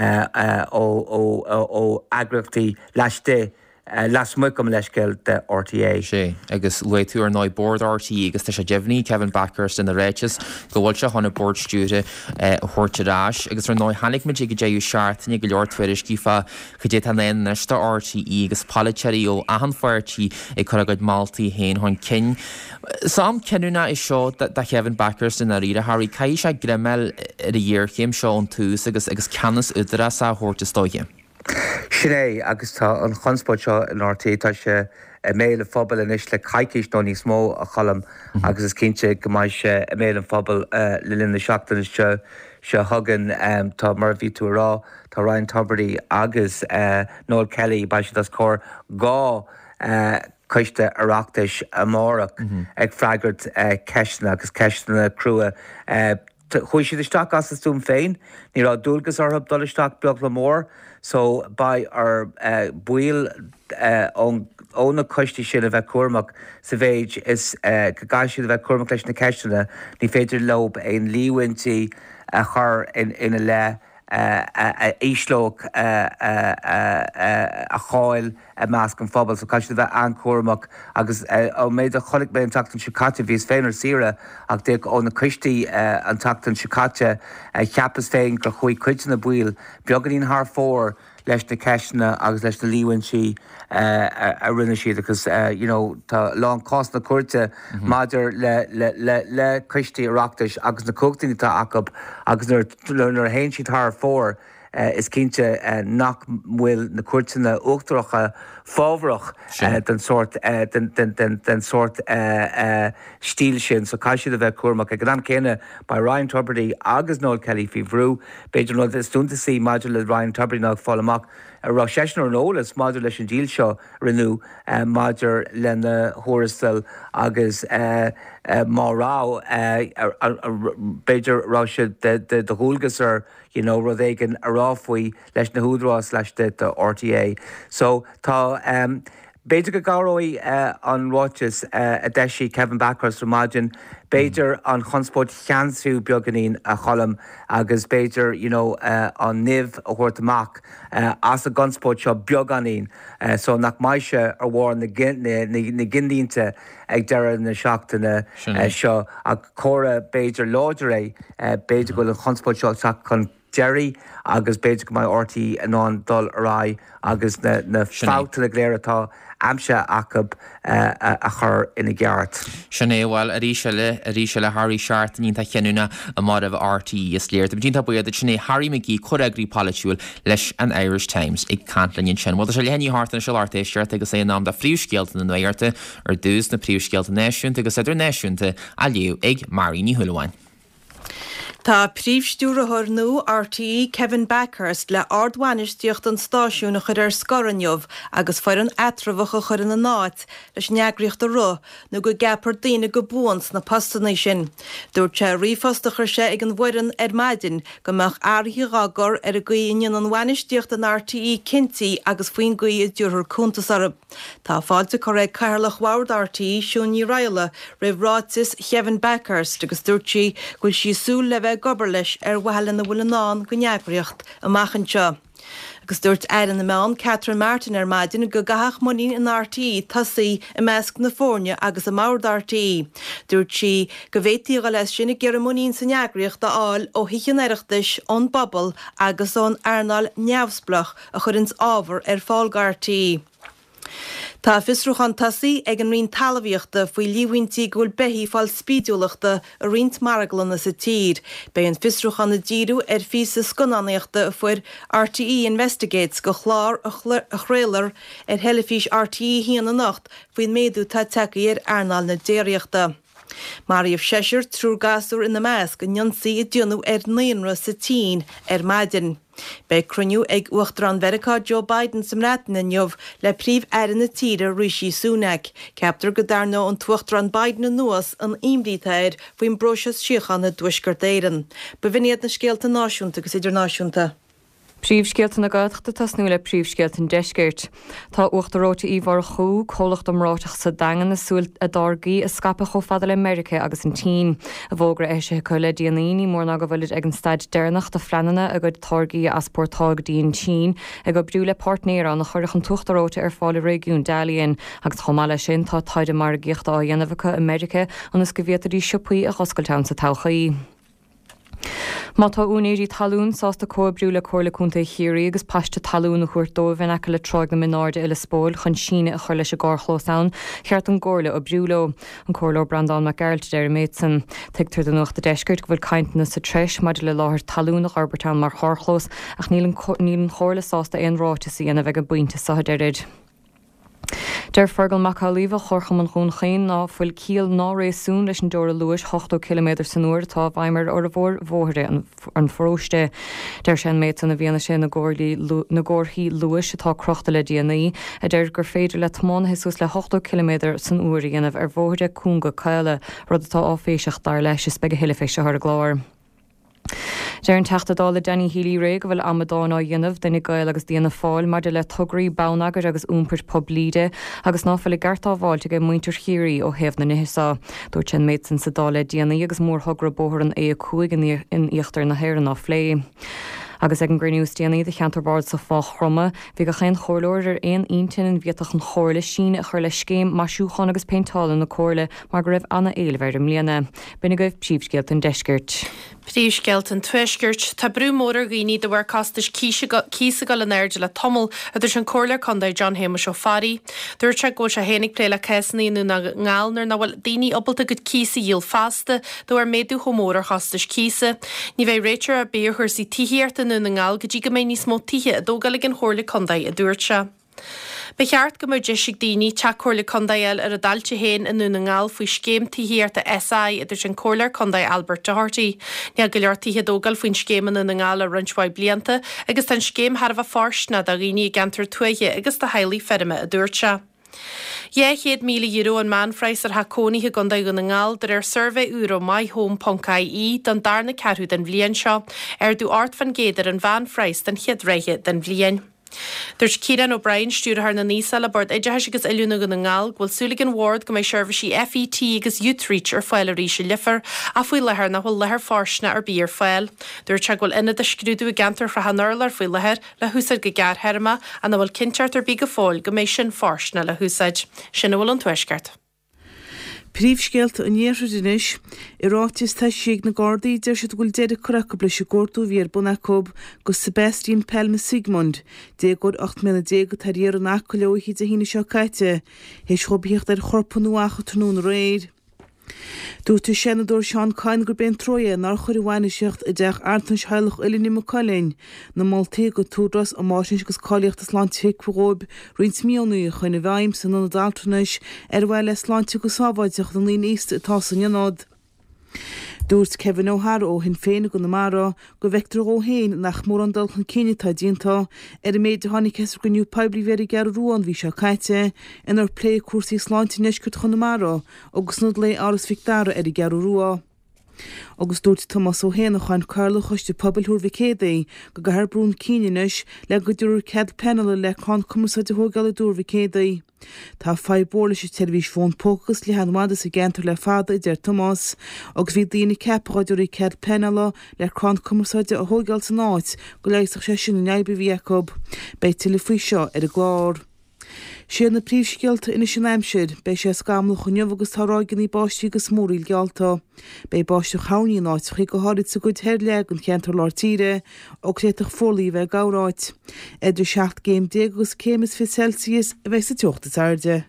ó agriochtaí leiste las mucam leisceil de RTA. sé agus le tú ar 9 board RTA agus tá sé Jefní Kevin Backhurst in na réites go bhfuil se chuna board stúide thuirteráis agus ar 9 hanig me go déú seaartna go leor Twitter cífa chu dé an éon neiste RTA agus palacheirí ó ahan foirtí ag chu agad Maltaí héin chun cin. Sam cinúna is seo de Kevin Backhurst in na ríre Harry cai sé grimmel a dhéorchéim seo an túús agus canas udra sa thuirtastóige. Sinné agus tá an chunspóid seo in RTA tá sé méle fphobal in is le caiiciis nó níos mó a chalam agus is cinnte go mbeidh sé méle fphobal le linn na seachtain se thugan tá mar bhí tú rá tá Ryan Tubridy agus Noel Kelly ba sé cór gá chuiste Oireachtais amórach ag freigart ceisna agus ceisna crua chuis siad isteach as túm féin, ní rá dúlgus orthb dul isteach beag le mór, so ba ar buil ónna coistí sin a bheith cuamach sa bhéid is go gaiisiad a bheith cuamach leis na ceistena, ní féidir lob éon líhaintí a chur ina le íslóg a cháil a meas an fphobal, so caiisi bheith ancuaach agus ó méid a cholik be an tatan sicate vís féinar sire ag dé ó na cuiistí an tatan sicate cheappas féin go chuig cuiite na buil, beganín th fór leis na ceisna agus leis na líhain si a rinne siad agus tá lá cás na cuairte maidir le cuiistí areachtais agus na cóchtaí tá acab agus nar héin siad th fór is cinnte nach bhfuil na cuairteanna uachtarach fábhrach den sort stíl sin, so caiisiad a bheith cuairmach ag an céine ba Ryan Tubridy agus Noel Kelly fi bhrú, beidir nó is dúnta sí maidir le Ryan Tubridy nach fálamach rá seisnar an ólas maidir leis an díl seo rinú maidir lena thuirastal agus márá beidir rá se de húlgas ar rud éigen aráfuoi leis na húdrás leis de RTA. So tá beidir go gáróí an ráis a deisi Kevin Backers Ramagin, beidir an chunspót cheansú beganín a cholam agus beidir an nimh a chuirtamach as a gunspót seo beganín, so nach maiise ar bhór na gindínte ag deire na seachtainna seo a chora beidir láidir beidir go an chunspót seo chun Jerry agus beidir go mai ortaí an dul ará agus na fáta le léiretá amse acab a chur ina gceart. Sinnéhil a ríise le Harry Seart ní tá cheanúna a mar bh RTí is léir. Dtínta buad a sinné Harry McGee choragraí palisiúil leis an Irish Times ag cantlainn sin. Bhil se leí háart an se látéisiart agus é ná de phríomhscéalta na nuirte ar dús na phríomhscéalta náisiúnta agus idir náisiúnta a liú ag Marí ní Thuilleáin. Tá príomhstúrathir nó RTí Kevin Backers le ardhainistiocht an stáisiúna chur ar scoranneomh agus fear an atrabhacha chur in na náit leis neagraíocht a ru nó go gapar daine go buans na postanna sin. Dúirt se riomhfostachar sé ag an bhaireann ar maidin go meach airthírágar ar a gaoíonn an bhainistiocht an RTí cinntaí agus faoin gaí i dúrthar cúntas arab. Tá fáilte chu raibh Carlach Ward RTí siúní Raile raibh rátas Kevin Backers agus dúirt si goil si súl le gobar leis ar bhheile na bhfuil ná go neagraíocht a machchanseo. Agus dúirt airan na meán Catherine Martin ar maidin go gathach muí in RTí tosaí i measc na fórne agus a máir RTí. Dúirt si go bhhétíí go leis sinna ggéar muín sa neagraíocht áil ó hiichan aireachtais ón bobbal agus ón airnáil neamhsplach a churins ábhar ar fáilgartíí. Tá fisrúchan tasaí ag an rion talmhaíochta faoi líhaintí ghfuil bethí fáil spídúlaachta a riont maraglanna sa tír. Bei an fisrúchan na díú ar fís sa sconaíochta a fuair RTí Investigates go chlár a chréalar ar heilefís RTí híana nacht faoin méadú tá tecaí ar airnáil na déireachta. Maríomh Seisiir trúr gasúr in na measc an nionsaí i dionú ar naonra sa tín ar maidin. Bei cruniú ag uachtar an Verica Joe Biden sa mrátain in jobh le príomh airan na tíre Rishi Sunak. Ceaptar go darnó an tuachtar an Biden na nuas an imrítáir faoin brosas siochan na dúisgurt éireann. Ba bhíad na scéalta náisiúnta agus idirnáisiúnta. Príomhscéalta na gaiachta tasnú le príomhscéalta an deisgeirt. Tá uachtaróta íhar chuú cholacht amráteach sa dagan na súil a dargaí a scapa cho fada le America agus an tí. A bhógra éise chu le díanaí mór ná go bhfuil ag an staid dearnach de fleanana a go targaí as portágadíon tí ag go brú le partnéra na chuirech an tuachtaróta ar fáil régiún Dalian agus chomáile sin tá taide mar gíocht á dhéanamhacha America an is go bhétarí sipaí a choscailteann sa tauchaí. Má tá únéirí talún sásta cóbrú le cóirlaúnta chéirí agus paiste talún na chuirt dómhain aice le troig na mináde ile spóil chun síine a chuir leis a gárchlósán, cheart an ggóirla ó brúló an cóirló Brandán McGarrett deir méidsan. Teagtar den nuachta deisgurt go bhfuil caiintna sa treis maidir le láthir talún nach Arbertán mar chárchlós ach níl chóirla sásta éon rátaí ana bheith go buinte sa deirid. Der fergal Macalíomh chorcham an chun chéin ná fuil cíal ná rééisún leis an dóra luis 8 km san uair tá bhaimar ar a bhór mhóre an fróiste. Der sin méid an a bhíanana sin na ggóirthaí luis atá crochta le DNA a d gur féidir le tmán heús le 8 km san uair dhéanamh ar bhóide cúnga céile rud atá áféiseach dar leis is beige hiileféise ar a gláir. Dear an teachtadála Danny Healy ré go bhfuil amadáin á dhéanamh denna gail agus díana fáil mar de le tugraí bánagar agus úmpert poblíide agus náfuil gartá bháilte go muintir chiirí ó héamh na nihisá. Dúirt sin méid san sadála díanaí agus mór thugra bóthir an é cuaig in íochttar na hhéir ná phlé. agus ag an grinústíanaí de cheantarbád sa fá chroma, bhí go chéan chorlóir ar aon intin an bhíotach an chóirla sin a chur le céim masúchan agus péintála na cóirla mar go raibh anna éilhar am líana. Bina goibh príomhscéalt an deisgirt. Príomhscéalt an tuisgirt tá brúmóra ghaoine de bhar castas císa go le neirde le tomul idir an cóirla chundaid John Hamish O'Farry. Dúirt se go se hénig pléile cesannaí nó na ngáilnar na bhfuil daoine obalta go císa díal fásta do ar méadú chomóra castas císa. Ní bheith réitear a béarthir sí tííarta nó na ngáil go dtí go mé níos mó tithe a dógalig an chóirla chundaid a dúirt se. Becheart go mar deisig daoine teachchóirla condail ar a dailte héin in na ngáil faoi scéim tííarta SI idir an cóirlar condaid Albert Doherty. Ní go leor tithe dógal faoin scéman in na ngáil a runshhaid blianta agus tan scéim Harbh fársna a rií gantar tuaithe agus de heilí ferime a dúirt se. €100,000 an manfreis ar hacóníthe gondaid go na ngáil de ar survey euro myhome.ie don darna cearú den bblion seo ar dú ort fan géidir an bhanfreis den chiadreiche den bblion. Dúirt Ciarán O'Brien stúrthar na níosa le bord idirtheis agus eiliúna go na ngáil ghfuil súlagan Ward go méid seirbhísí FET agus Youthreach ar fáil a ríise lifar a bhfuil lethar na bhfuil lethar fársna ar bí ar fáil. Dúirt se ghfuil ina de scrúdú a gantar fra hanaril ar fáil lethar le húsar go gar herma a na bhfuil cinteart ar bí go fáil go méid sin fársna le húsaid. Sinna bhfuil an tuisceart. Príomhscéalt an éireadh dinis irátas tá siag na Gardaí de se bhfuil deidir curacha bla se gcóirtú bhíar Bunacób go Sebastian Pelma Sigmund dé go 8 mí go taríar an acu leohí a hína seo caiite, héis chobíocht ar chorpanú acha tanún réid. Dúirtu senador Sean Cain gur ben troia nar chuirhhaine seocht a deach airtans heilech ilíní Macálainn na Maltaí go túras a máisins gus cáíochttas Lantic fóib roins míonú chuine bhaim san na daltanis ar bhfuil le Lantic go sábhaideach an líon ísta atá san neanad. Dúirt Kevin O'Hara ó hin féin go na mara go bhectar ó héin nach mór an dulchan cínetá dínta ar méid tháinig ceisir go nniu pebli very gar ruúan bhí seo caiite inar plé cuasaí sláinte neiscut chun na mara agus nud le áras fictára ar I gar ruá. Agus dúirt Thomas O'Hain chuin Carla chuiste poblúr vicédaí go gahar brún cíineis le go dúr cead penala le chun cumarsa de thógála dúr vicédaí. Tá fáibóla sé televís fón pócas le hanmada sa gentar le fada idir Thomas agus bhí daoine cepaáidirí cead penala le chun cumarsaide a thógáil san áit go leiach sé sin na neibbe Jacob bei tilfaí seo ar a glár. Sé na príomhscéalta ina sin aimsir, bei sé scamla chunneamh agus táráigean í báistí agus móríl gealta. Bei báiste chaní náit chuí go háid sa gúid heirleag an cheantar látíre ó créitach fórlaí bheith gáráid. Idir 7 géim 10 agus cémas fi Celsius a bheith sa teochta tarde.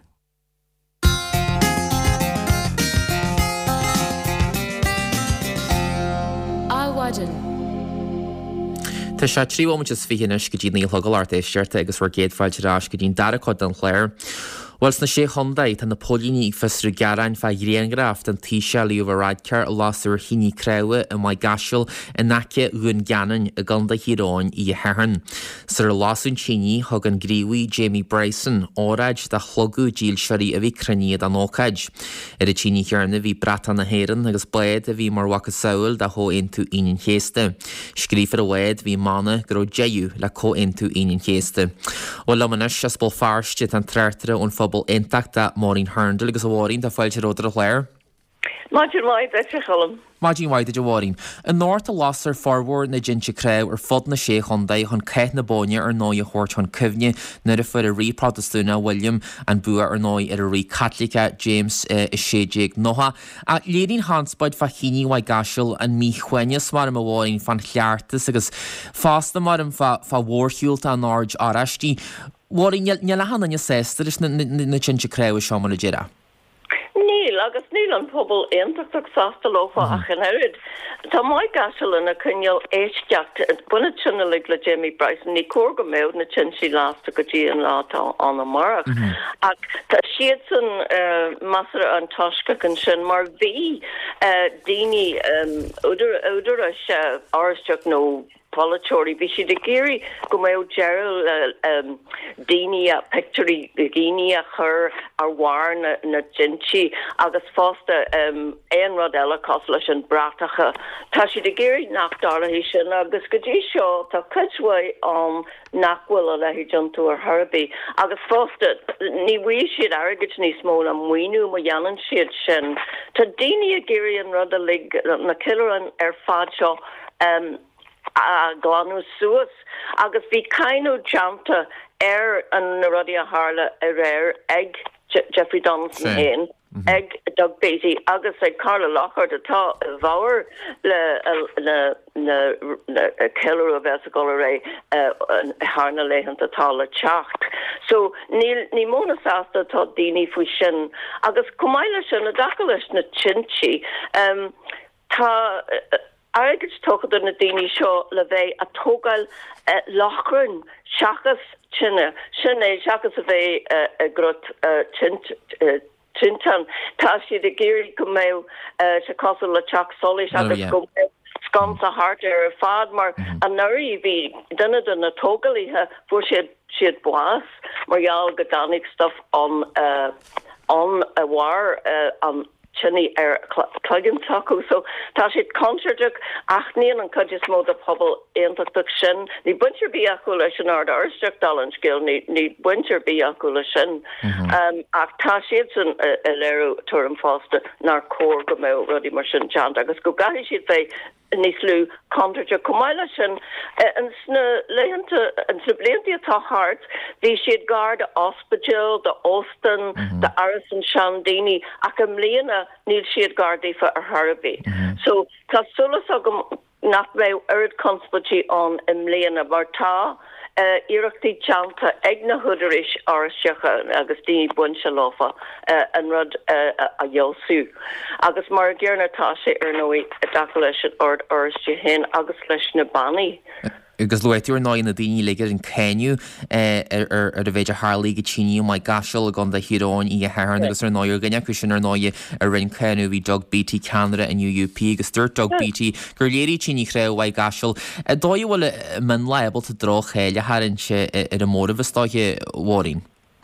Tá sé tríomhamuid fihinnes go dtí níl thugáil artéisiirta agus bhar géadfáilterás go dtín daracod an chléir. Wals na sé chundaid tá na pólíní fesru garain fa réangraft an tíise líomh ráidcear a lásúir chiní crewe a mai gaisiil a nace ún ganan a ganda hiráin I hearn. Sir a lásún chiní thug an gríomhaí Jamie Bryson óráid de chlogú díl seí a bhí craniad an ócaid. Ar a chiní chearna bhí bratan na héan agus bled a bhí mar wacha saoil de cho intú inin chéiste. Scrífar a bhid bhí mana gro jeú le có intú inin chéiste. Ó lemanis as bol farste an treirtere ón fphobal intachta Maureen Herndl agus a bhhaín de fáilte ródar a chléir. Máidín waid a chalam. Máidín waid a bhhaín. An náirt a lasar forhór na djinse crew ar fod na sé chundaid chun ceit na bóine ar nói a chóirt chun cymne nuair a fuir a rí protestúna William an bua ar nói ar a rí Catlica James is sééig nóha. A léirín hanspaid fa chiní waid gaisiil an mí chuine mar am a bhhaín fan chleartas agus fásta mar am fa bhórhiúilta an náid áraistí. Warin le hanna na sésta is na djinse crew seo mar le dtíra. Níl agus níl an pobl intach sásta lofa ach an herid. Tá mai gaisiil in a cynneal éisteacht buna tsinna le Jamie Bryson ní cór go méid na tin sí lásta go dtí an látá an na marach. Ach tá siad san masara an tosca an sin mar bhí daoine údar a se áiristeach nó Polatory bhí de géirí go méid Gerald daoine a picturí daoine a chur ar bhhair na djinsi agus fásta éon rud eile cos leis an bratacha. Tá si de géirí nachdála hí sin agus go dtí seo tá cuidhhaid an nachhfuil a leithí juntú ar Harbí agus fásta ní bhí siad airgid níos mó an muoinú mo dhéanann siad sin. Tá daoine a géirí an rud a lig na ciileán ar fad seo gláú suas agus bhí caiinú jamta an na rudí a hála a réir ag Jeffrey Donaldson héin. Ag Doug Beattie agus ag Carla Lockhart atá bhar le ceú a bheits go ré hána léhan atá le techt. So ní móna sásta tá daoine faoi sin agus cumáile sin na daca leis na tintí tá agus tógad na daoine seo le bheith a tógáil lachrann seachas sinne seachas a bheith a grot Tintan tá siad a géirí go méh se cosú le teach solis agus go scans a hart ar fad mar an nuirí bhí duna na tógalíthe fu siad buas marall go danig stuff on a war an Chinny clugging taco so tá siad concertach achníon an codis mód a pobl éontaach sin ní buntir bí acu leis an ard arsteach dalan scéil ní buntir bí acu lei sin ach tá siad san a léirú tuam fásta nar cór go mé rudí mar sin teant agus go gaithí siad fé níos lú concertach cumáile sin an sna léhananta an sa bliantí atá hart bhí siad gard de Hospital de Austin de Arison Shandini ach am líana níl siad gardaífa ar Harvey. So tá sulas agam nach mé ard conspatí an im léana mar tá iireachtaí teanta ag na hudaris áirseacha agus daoine buinse láfa an rud a dheolsú. Agus mar ggéarnatá sé ar nóí a daca leis an ard áiriste hen agus leis na bannaí. Agus luúir ná na daoine legur an céniu ar a bhéidir hálíí go tíú mai gasisiil a gan de hiráin í hearn agus ar náir gine chu sin ar náide a rinn céanú hí Doug Beattie Canada in UUP agus dúirt Doug Beattie gur léirí tíní chréhhaid gasisiil. Dóid bhfuil man leibal a dro chéile haintse ar a móra bhtáige bhín.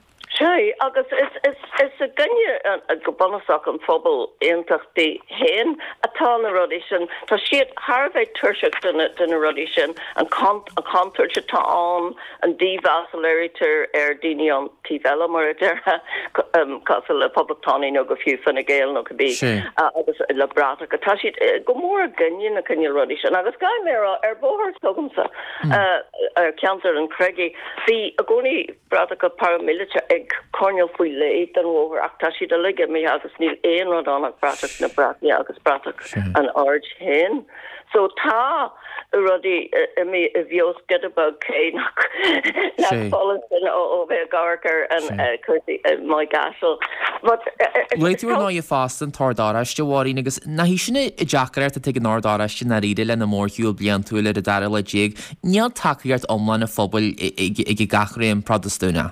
Sé agus is a gunne a go bonach an fphobal éontachtaí héin atá na rudí sin tá siad Harbheith tuirseach duna rudí sin an contoirte tá an díhheasaléiritar ar daoine an tíhheile mar a deirthe cos le pobltáí nó go fiú fanna géal nó go bí agus le brata go tá siad go mór a gunne na cynne rudí sin agus gaiim mé ar bóthir tugamsa ar ceantar an Craigie bhí a gcónaí brata go paramilite ag corneal faoi le an over ach tá siad a lige mé agus níl éon rud annach bratach na bratní agus bratach an ard hen. So tá rudí mé a bheos gedabug cé nach folin ó bheith garcar an chuirtí mai gasisiil. Leitú ná a fástan tardáiste bhhaín agus na hí sinna i deachart a tuige nádáiste na riide le na mórthúil blian túile a dar le déag, níl takeíart omlan na fphobal ag gachraíon protestúna.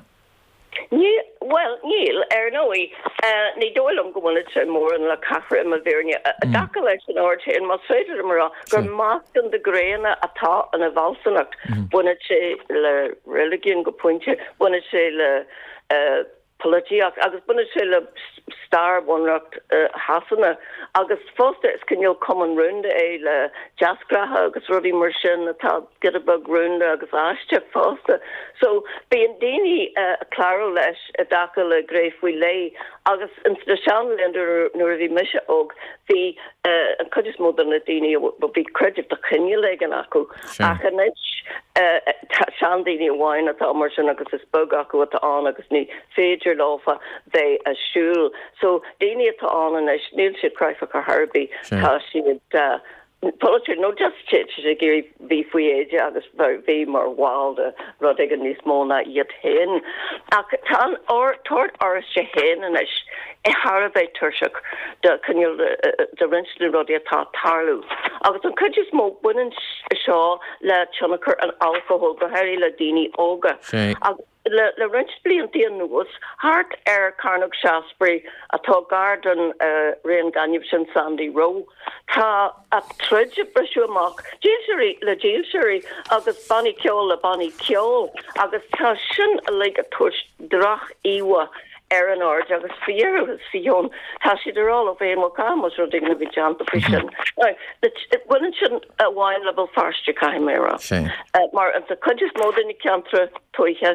Well, níl nóí ní dóm go bhfuil sé mór an le cafra a bhíne a daca leis an áirte mas féidir marrá gur mástan de gréanna atá an a bhálsannacht buna sé le religiún go pointe buna sé le politíach agus buna sé le star bunracht hasanna agus fósta is cinneol common runde é le jazzgratha agus rudí mar sin atá gidabug runde agus áiste fósta. So bí an daoine a cláró leis a daca le gréibh faoi lei agus in de seanlender nuair a bhí mise óg bhí an chuidir mód an na daoine bhí creidir de cinne le an acu ach an sean daoine bháin atá mar sin agus is bug acu atá an agus ní féidir láfa bheith a siúil. So daoine atá an is níl siad creifa a Harbí tá siad Poetry no just a géirí bhí faoi éide agus bhí mar bháilde rud ag an níos móna iad hen. Ach tá tuairt áras sé hen an is I Harbheith tuirseach de cinneal de rinslú rudí atá tarlú. Agus an chuid is mó buinean seo le tionachar an alcohol go heirí le daoine óga. Le rint blion díon nuas hart Carnock Shaftesbury atá gardan réon ganibh sin Sandy Row tá a tríde breisiú amach díalseirí agus banní ceol le banní ceol agus tá sin a le a tuairt drach íwa an ard agus fiúgus fiún tá siad arráil ó bhéon mo cámas ru digna bhí teanta fi sin. Bhuiann sin a bháin le farste caiimméra. Mar an sa chuidir mód in ceantra tuaithe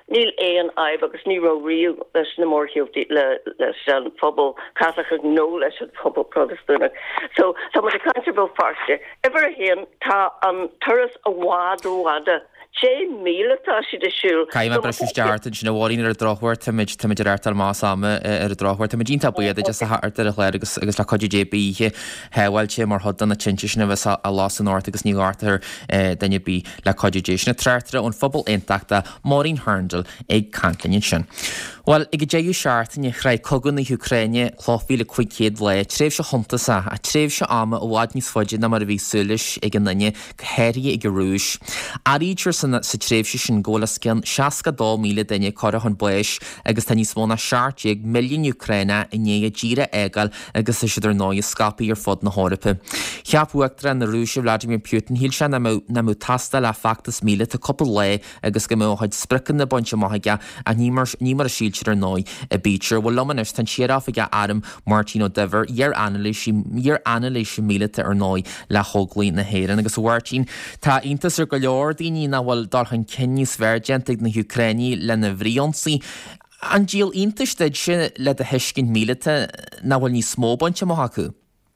níl éon aib agus ní ro riú leis na mórhiúchtí leis an phobal Catholic nó leis an phobal Protestant. So mar de canterbal farste. Ever a hen tá an turas a wada. $1,000,000 si de siúl. Caim bre siústeartan sin bháín ar drochhair tuid artal má sama ar drochhair tá dínta buad a just ar a chléir agus le codí JBíthe hehhail sé mar hodan na tinte sinna bheits a las an áirt agus ní átar danne bí le codidéisina tretra ón phobal intachta Maureen Herndl ag canlainn sin. Well, ag déú seaartain i chraid cogan na Ucraine chláfií le 500 le tréimh se chontasa a tréimh se ama ó bhád níos foiide na mar a bhí sulis ag an nanne chéirí ag rúis. Arítir sa tréimh se sin ggólas cin 62,000 daine cara chun buis agus tá níos móna 70 milliún Ucraine i néad díra égal agus is idir 9 scapaí ar fod na Hórapa. Cheaphuachtar na Rúise Vladimir Putin híl se na mú tasta le factas míle a coppla le agus go móhaid spricin na bonte maithaige a nímar a síl ar 9 a bítir bhfuil lomanis tan siad áfaige Adam Martino Dever ar analéis míle ar 9 le thuglaí na héireann agus bhhairtín tá intas ar go leor daoine na bhfuil darchan cinní svergentig na Ucraine le na bhríonsaí. An díal intasteid sin le a heiscin mílete na bhfuil ní smóbainte mo hacu?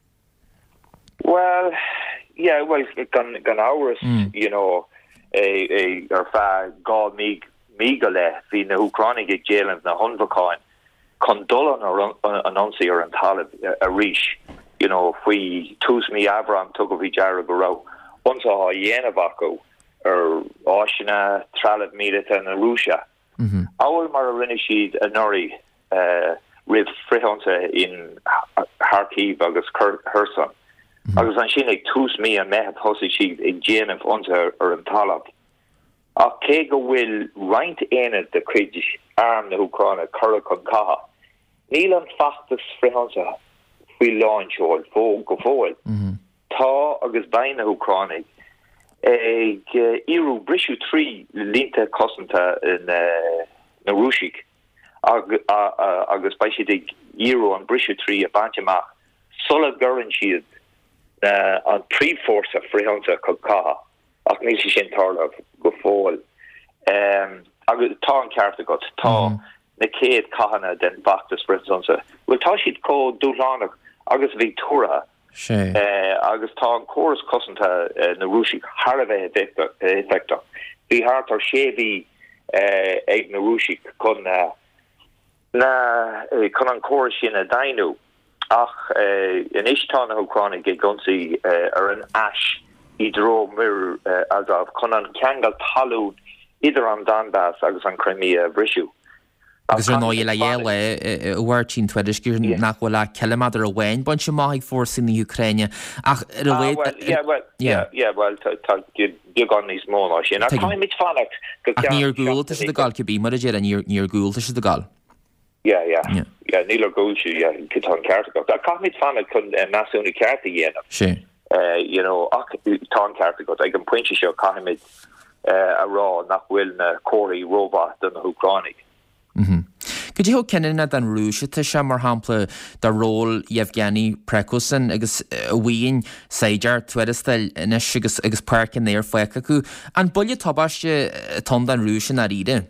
Well, yeah, gan hours, you know, ar fa gá míga le hí na Ucraine ag déalann na Hunvaáin chun dul an onsaí ar an talib a ríis, you know, faoi tús mí Abraham tug a bhí deara go rá onsa há dhéanamh acu ar áisina tralad mílete na Rússia. Áil mar a rinne siad a nori rih frithonsa in Kharkiv agus Kherson. Agus an sin ag tús mí a mehad thosaí siad ag déanamh onsa ar an talab. Ach cé go bhfuil roinnt éad de chuid arm na Ucraine cura chun catha. Níl an fachtas frithonsa faoi láinseáil go fóil. Tá agus bain na Ucraine ag iarú brisú trí línta cosanta na Rúsig agus ba siad ag iarú an brisú trí a banteach sola gurann siad an príomhforsa frithonsa chun catha. Ach níl sé sin tarlah go fáil. Agus tá an cearta go tá na céad cathanna den bachtas frithonsa. Well tá siad có dúlánach agus bhí túra agus tá an choras cosanta na Rúsig Har bheith effecta. Bhí hart ar séhí ag na Rúsig chun an choras sin a dainú ach in istá na Ucraine ag gonsaí ar an as I dro mir agaf chun an ceangal talún idir an Donbass agus an Crimea brisú. Agus ar 9 le dhéile bhhairtín tuaidir gur nach bhfuil le kilometr a bhain buint sem maithigh fórsa na Ucraine ach ar a well tá gan níos móna sin. Tá mit fannacht níor gúil is a gáil cibí mar a dé níor gúil is a gáil. níl gúil kit an ceart go. Tá mit fannacht chun nasúna cearta dhéanamh. You know, tá cearta go ag an pointse seo caiimiid a rá nach bhfuil na choirí robot don na Ucraine. Could you kennen an Rússia se mar hapla de ról Yevgeny Prigozhin agus bhuiin Seidir tuairistal inis agus parkin néir foiice acu an bulle tabbaiste tan an Rússia a ide?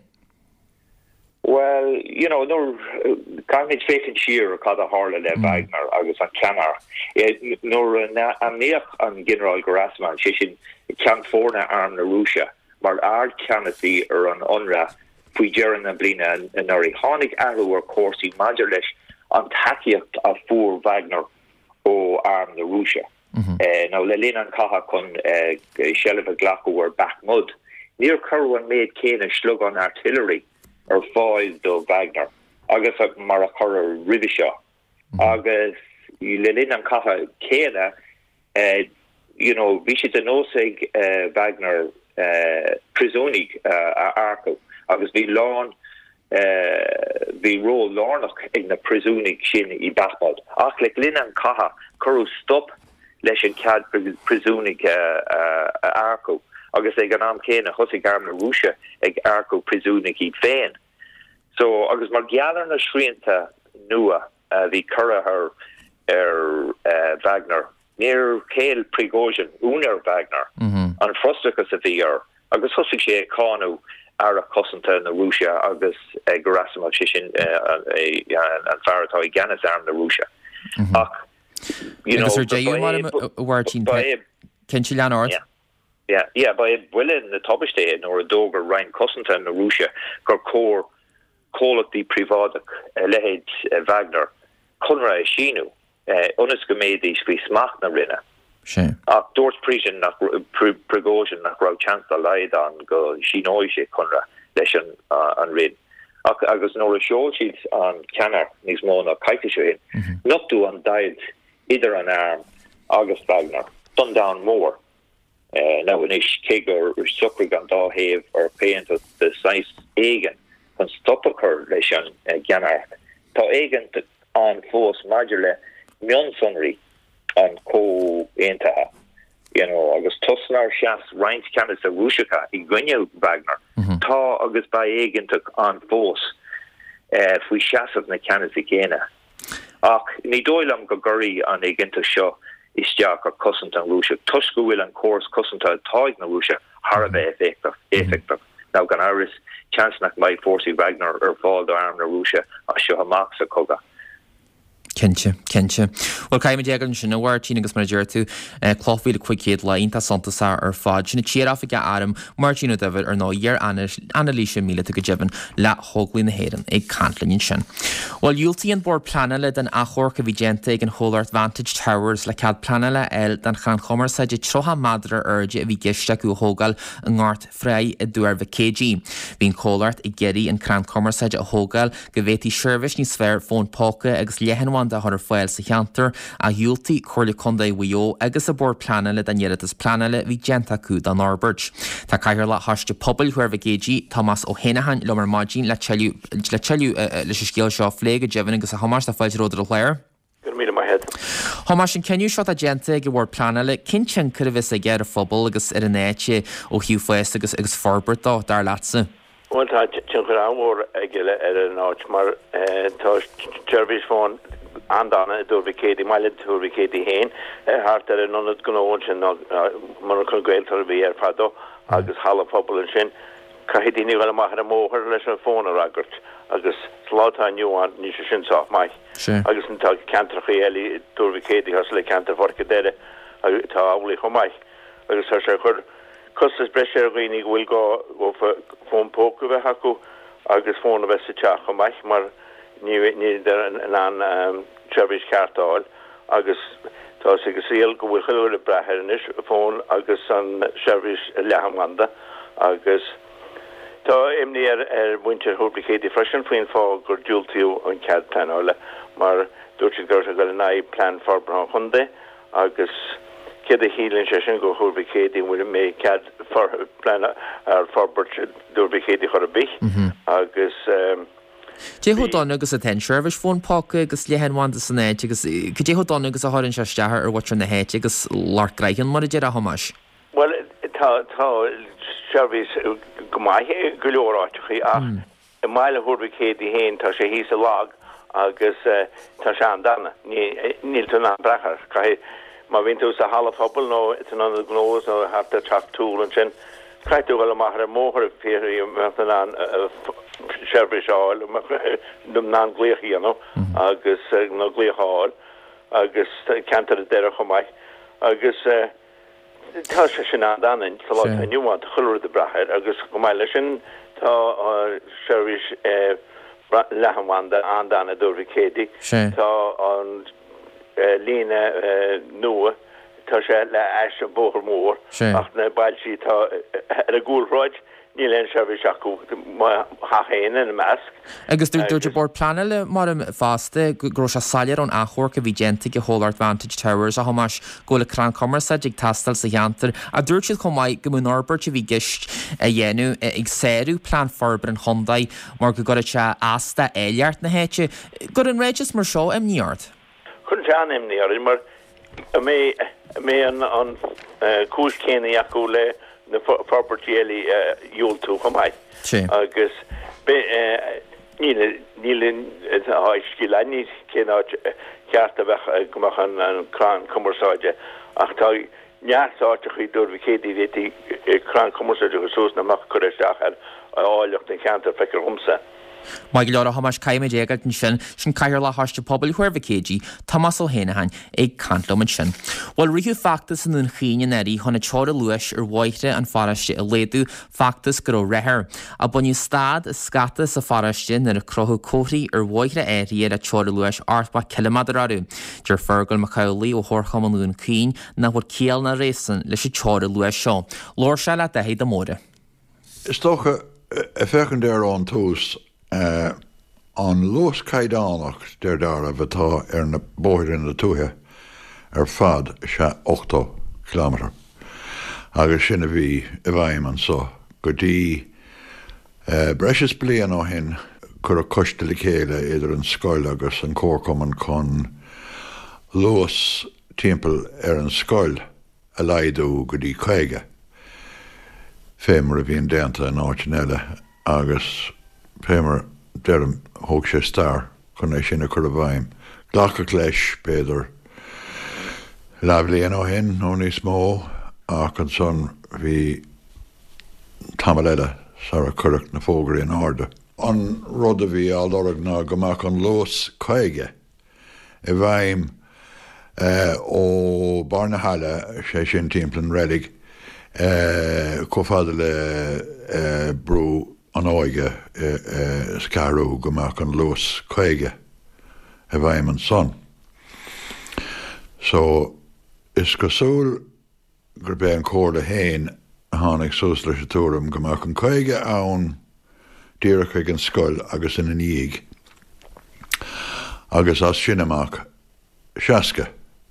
Well, you know, caiimiid fécinn siar cad a hála le Wagner agus an ceannar. Nor an néach an General Grasman sé sin cean fórna arm na Rússia mar ard ceanatí ar an onra fui jeran na blina an ari hánig aru ar córsí maidir leis an takeíocht a fór Wagner ó arm na Rússia. Now le lin an caha chun shelf a glaco ar Bakhmut. Níor curwan méid céine slug an artillery ar fáil do Wagner. Agus mar a chur rivisha. Agus le lin an caha céine you know, vi sé den nósig Wagner prisónig a arco. Agus bhí lán bhí ró lánach ag na prisúnig sin I Bakhmut. Ach le lin an caha curú stop leis an cad prisúnig arco. Agus ag an am céine thosig arm na Rússia ag arco prisúnig I féin. So agus mar gealar na srianta nua bhí cura ar Wagner. Níor céil Prigozhin únar Wagner an frostachas a bhí ar. Agus thosig sé cánu ara cosanta na Russia agus Gerasimov sin an faratá ganas arm na Russia. Ach, you know, Ken Chilean art? Yeah, by willing the Tobiste nor a dog or Ryan cosanta na Russia gur core call it the privadak lehed Wagner Conra Shinu unisgamedi spi smach na rinne. Doors Prigin nach Prigozhin nach Rau Chancellor Laidan go Shinoishe Conra Leshan an Rin. Agus Nora Shorchid on Canner Nismona Kaikishin. Not to on died either an arm August Wagner. Done down more. Now when ish keg or suckrig an da have or paying to the size Egan can stop her Leshan Ganar. Ta Egan on force module Myon Sunry an co entaha. You know, August Tusnar Shas Rhines Canis a Rushika, Iguinyo Wagner. Ta August by Egan took on force. If we Shas of Canis Igena. Ach, ni doilam goguri an Egan to show is Jack or Cousin and Russia. Tushku will and course Cousin to Toig na Russia, Harabe effective. Now gan Iris, chance nak my forcey Wagner or fall the arm na Russia, a show a max a coga. Kense. Well caiim degan sin bhhar tí agus mar deir tú chlóhíle chuicéad le ionta santasá ar fád sinna tíráfaige áram mar tíú dahar ar nóhéar analíise míle go deban le thóglaí na héan ag canlainn sin. Well dúiltaí an bord planile den achor go bhí genta ag an Holart Vantage Towers le cad planile el den chan chomar saide trocha madra urge a bhí giiste go hógal an gáart frei a dúar bh KG. Bhín Holart i geirí an cran chomar saide a hógal go bhétí seirbhis ní sfér fón póca agus lehanháin de har fáil sa cheantar a hiúltaí chuirla chundaí bhuió agus a bord planile den dhéad is planile bhí genta cúd an Norbert. Tá caiithir le haiste pobl chuir bh gédí Thomas ó Hénahan lomar máidín le teiliú leis scéal seo phléige devan agus a Thomas a fáilte ródar a chléir. Thomas sin ceniu seo a genta go bhór planile cin sin chuirvis a ggéir a phobal agus ar an éite ó hiú fáist agus Forbert dar lása. Well, tá tin chu anmór agile ar an áit mar tá service phone andana dúrvicédi meile dúrvicédi héin hart ar an onad gón sin mar chun gailtar bhí ar fado agus hala pobl an sin caihíní bhile mar a móthir leis an fóna agurt agus slátá nniuán ní sin soach mai agus an tá cantrachaí eile dúrvicédi has le cantar forca deire tá álaí chomai agus tá sé chur costas breise roinig bhfuil go fón póca bheith hacu agus fóna bheith sa teach chomai mar ní an Travis Cartáil agus tá sig síl go bhfuil chuúla brethirnis fón agus an Travis lehamanda agus tá imní ar muintear thubricédi freisin faoin fá gur dúiltíú an cead planáile mar dúirte gur go na plan forbran chunde agus céad a hílann sé sin go thubricédi bhfuil mé cead plan ar forbert dúrbicédi chur a bích agus Déhodán agus a ten service fón póca agus lehanháin san éit agus go déhodán agus a háann se steair ar bhatir na héite agus lágraithan mar a dé a thomas. Well tá service go maithe go leoráitichaí ach i máile thurbicédi héin tá sé híos a lag agus tá se an dana níl tú ná brechar cai má vín tú sa hala phobal nó an an gnós nó harta teach túl an sin caiitú bhfuil mar a móthir péirí an service áil dum ná gléochaí anó agus nó gléochaáil agus cantar a deire chomai agus tá sé sin an danin tá nniuáin chuir de brethir agus go mai lei sin tá service lehamhanda an dana dúrvicédi tá an lína nua tá sé le eis a bóthar mór ach na bailsí tá ar a gúlráid ní len service acu hachéine na measc. Agus dúirte bord planile mar fásta gro a salir an achor go bhí genta go Holart Vantage Towers a thomas go le cran commerce ag tastal sa cheantar a dúirte chomáid go mún Norbert a bhí gist a dhéanú ag séú plan forbar an Hondaid mar go ggur se asta éileart na héite gur an réidir mar seo imníart. Chn tean imníart mar mé an cúis céine acu le na propertyeli yultu chomai agus nílin skilani kena cearta bheith gomach an crán commerceáide ach tá neartáte chu dúrvicédi réti crán commerceáide go sús na mach chuisteach áilecht den cantar feicir humsa. Má go leor a hamas caiime déagad an sin caiir le háiste pobl chuirhcédí Thomas ó Héanahan ag cantlum sin. Bhil riú factas an chiine airí chuna teir luis ar bhaithre an faraiste a léadú factas go réthir. A bunú stad is scata sa faraiste nar a crothú cóthaí ar bhaithre éirí a teir luis artba kilometrú. Deir fergal Macaulay ó thorcham an cín na bhfuil céal na résan leis sé teir luis seo. Lór se le dehéad do móra. Is tócha a fechan déir an tús an lús caiidánach déir dar a bheitá ar na bóir in na túthe ar fad se 8 km. Agus sinna bhí a bhaim an so go dtí breis blian ó hin chur a coiste le chéile idir an scoil agus an cóircuman chun lús timpeall ar an scoil a leidú go dtí caige. Fémar a bhíon déanta an áitin eile agus fémar dearm thóg sé star chun é sinna chur a bhaim. Ghlacha leis beidir leibhlíon ó hin nó níos mó ach an son bhí tamil eile sa a chuireacht na fógraí an áda. An rud a bhí aldorach ná gomach an lús caige I bhaim ó Barnahaile sé sin timpplain Redig cófada le brú an áige scarú gomach an lús caige a bhaim an son. So is go súil gur bé an cóir a héin a tháinig sús leis a túram gomach an caige ann díreach ag an scoil agus in an íig. Agus as sin amach seasca.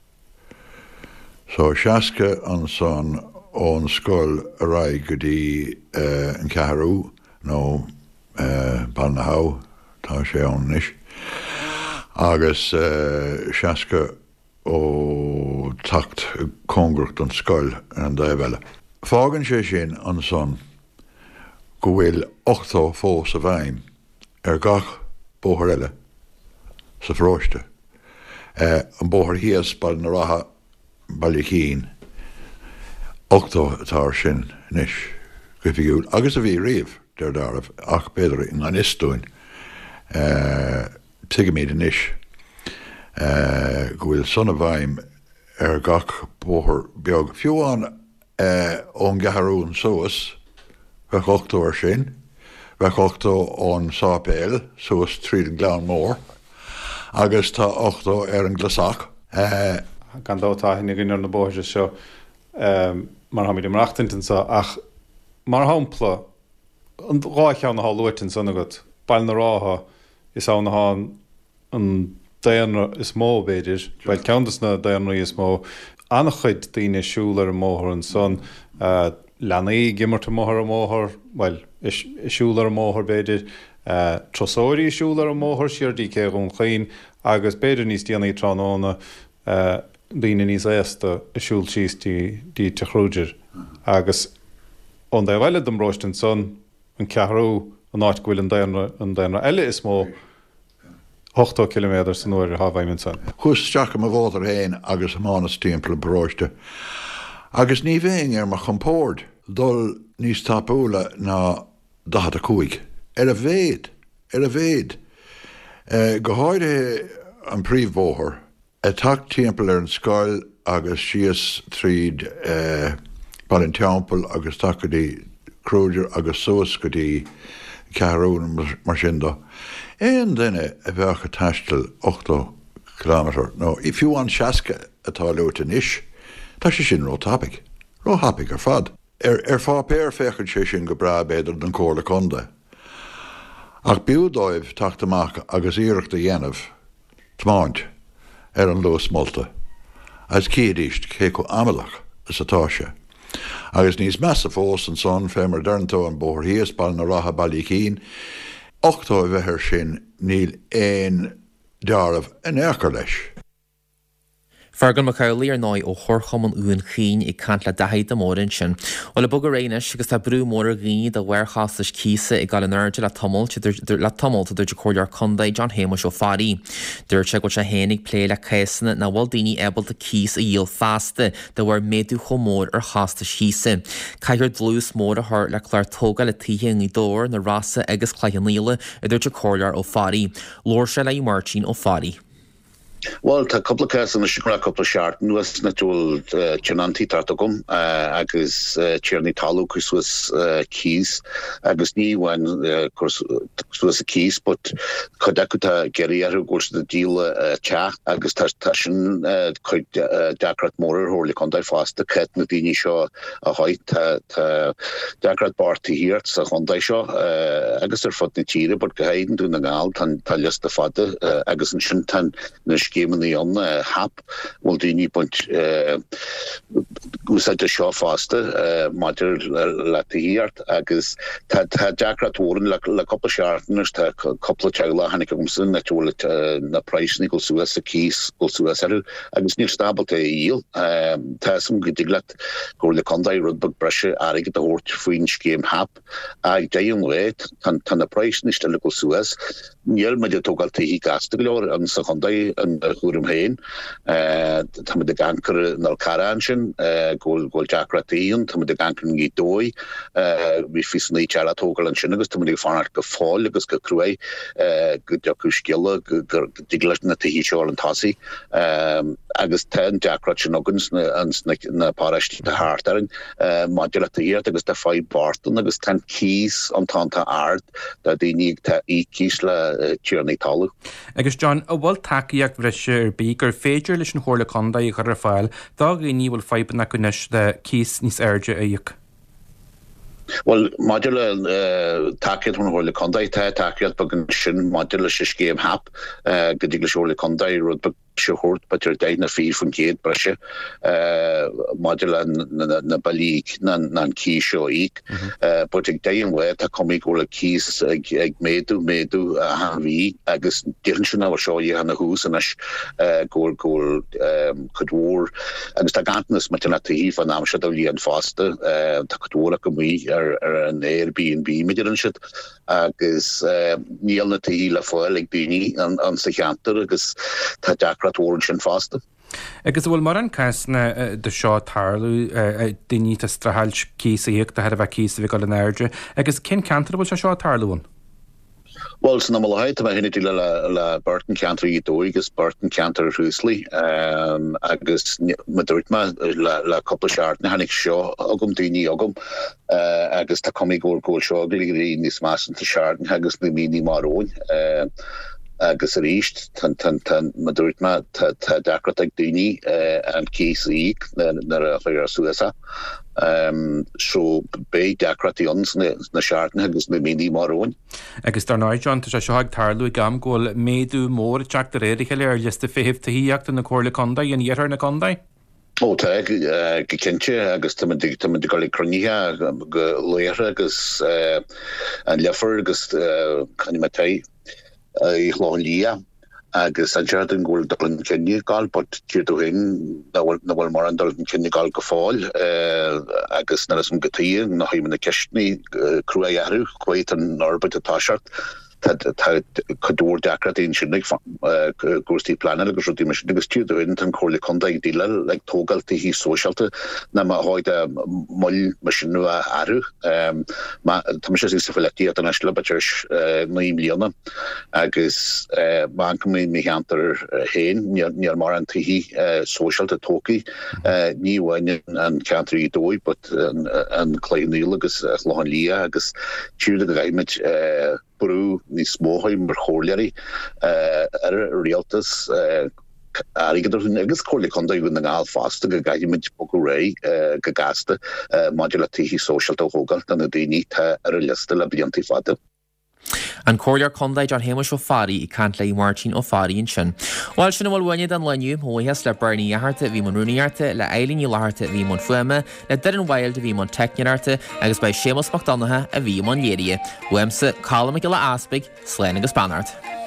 So seasca an son ón scoil a raig go dtí an ceathrú nó Balnahau tá sé ann is. Agus seasca ó tacht congrucht an scoil an daimhile. Fágann sé sin an son go bhfuil 8 fós a bhaim ar gach bóthar eile sa phróiste. An bóthar híos bal na ratha Ballyceen 8 atá sin níis go fiúil. Agus a bhí riamh der darmh ach beidir in an istúin tuigeméid níis go bhfuil son a bhaim ar gach bóthar beag. Fiúán ón gaharún soas bheith 8 ar sin, bheith 8 ón sápéil soas tríd an glean mór, agus tá 8 ar an glasach. Gan dátá hinnig in na bóthir seo mar ha mí mar 8 sa ach mar hampla an ráicheán na há luitin sanna go bail na rátha is á na há an déanra is mó béidir, bail ceantas na déanra is mó annach chuid daoine siúlar an móthir an son leanaí gimmart an móthir an móthir, bail siúlar an móthir béidir trosóirí siúlar an móthir siar dí cé gon chain agus béidir níos déanaí tránána daoine níos éasta a siúil síos dí techrúidir agus an da bhile dom roist an son an ceathrú an áit gohfuil an daanra eile is mó 8 km san uair a bhaim an son. Chus teach am a bhótar héin agus mánas timppla bróiste. Agus ní bhéing ar mar chompórt dul níos tapúla ná 15 ar a bhéad. Go háide an príomhbóthar a tacht timppla ar an scoil agus sios tríd ballin teampel agus tak go dtí cruidir agus soas go dtí ceathrún mar sin dó. Éon duine a bheith a taistil 8 km. No, if you want seasca atá leúta níis, tá sé sin rótápig. Róthapig ar fad. Ar fá péir féchad sé sin go bra beidir den cóla conda. Ach biúdóibh tacht amach agus íireachta dhéanamh tmáint ar an luas molta. As céadíist cé go amalach is atá sé. Agus níos measa fós an son fémar darntó an bóthar híos bal na ratha Ballyceen 8 a bheithir sin níl éon dearmh an éachar leis. Fergal Macaulay ar 9 ó chorcham an uan chin I cant le dahaid am mórin sin. O le bog a réinis agus tá brú mór a gí de warehouse císa I gal an urge le tomol a dúir cóir condaid John Hamish ó Fari. Dúir se go se hénig plé le caisanna na bhil daoine ebal de cís a díal fásta de bhar méadú chomór ar chasta sísa. Caithir dlús mór a thir le chláir tóga le tithe in dóir na rasa agus claichaníile a dúir cóir ó Fari. Lór se le I Martin ó Fari. Well, tá couple cas an sira couple seart nuas na túl chenanti tartagum agus Cherny Talú cos was keys agus ní wan was a keys but codacuta geriar goes the deal cha agus tashin coid Dakrat Morer horly condai fast the ket na dini seo a height Dakrat Barty here sa condai seo agus fot na tíre but gaiden dún na gal tan taljas the fada agus an shintan na game in the on hap will do any punch goes at the show faster matter like the here agus had Jackrat Warren like couple sharpness a couple of chila hannig umson that will na price nickel suas keys go suas agus near stable to yield some gediglat go the condai rudbug brush arig the hort fringe game hap I day wait tan the price nicht nickel suas niel med togal te hi gas de glor an sa condai an Hurum Hain, tam de ganker nal Karanshin, gol Jackratiin, tam de ganker ngi doi, vi fis ni chala togal an shinnagus, tam de fanart go fall, agus go cruai, go jakuskilla, go diglas na te hi shol an tasi, agus ten Jackrat shinogans na parashti de hartarin, modula te hier, agus de fai Barton, agus ten keys an tanta art, da di nig ta I kisla Cherny Talú. Agus John, a bhil takeíocht bhreise ar bí gur féidir leis an chóirla condaí chu ar fáil, dá go ní bhfuil feiban na cunis de cís níos airde a dhéoch. Well, modula takeíocht an chóirla condaí takeíocht bagan sin modula se scéim hap godig le chóirla condaí rud bag sehort but your day na fi from gate brushe modula na balik na key show ik but ik day way ta komi go keys ag medu havi agus dirchen our show you han na hús an go could war agus ta gantnes met na hi van am shadoli an faste ta could war komi an Airbnb midden shit agus niel na hi la foil ag bini an sejanter agus ta sin fásta. Agus bhfuil mar an caisna de seo tarlú daoine a strahail císa íocht a head a bheith císa bhí go an airde, agus cin cantar bhfuil se seo tarlúin? Well, so normal height ma hinne la Burton Canter doigus Burton Canter Rusley agus madurtma la couple shart na hannig seo agum dini agum agus ta komi go seo gli ní smassen te sharden agus na mini maroin agus ríist tan madurtma ta Dakrat dini an KC na a suasa so be Dakratians na sharten agus na mini maroin agus dar náid John se seag tarlú gam ggóil méadú mór Jack de réidir le ar liste féhih taíocht na chóirla condaí an dhéar na condaí? Ó tá cinse agus go le cruníthe go léire agus an lefar agus chanimatí I chlólia agus an jarden gold dolan kenny gal but tu hin na wal mar an dolan kenny gal go fáil agus na sum gotíí na haim na kestni cruayaru quite an orbit atashart cadúr Dakratín sinnig gústí planar agus rutí me agus tíú in an chóirla condaí díile le tógaltaí hí sóisialta na má háid moll me sin nua aru tá me sé sa feletíí an eisle betir 9 milliúna agus má mí cheantar héin níor mar an tuhí sóisialta tócaí níhhaine an ceantarí dói but an cléanúil agus láhan lia agus tíúla go gaimiid brú ní smóhaim mar chóirlearí rialtas arigadar agus chóirla condaí go na ngáil fásta go gaiimiid bogu ré go gasta modula tíhí sóisialta hógalt an na daoine tá ar a lista le bliantí fada. An cóirlear condaid John Hamish ó Fari I cant le Martin ó Fari in sin. Bhil sin bhfuil bhaine an leniu móthes le Bernie Yaharta bhí man Rúnaíarta le Eileen Láharta bhí man Fuama le Darren Wild bhí man Techniarta agus bei Seamus McDonagh a bhí man Léiria. Wemsa Colm le Aspig, Slane agus Banart.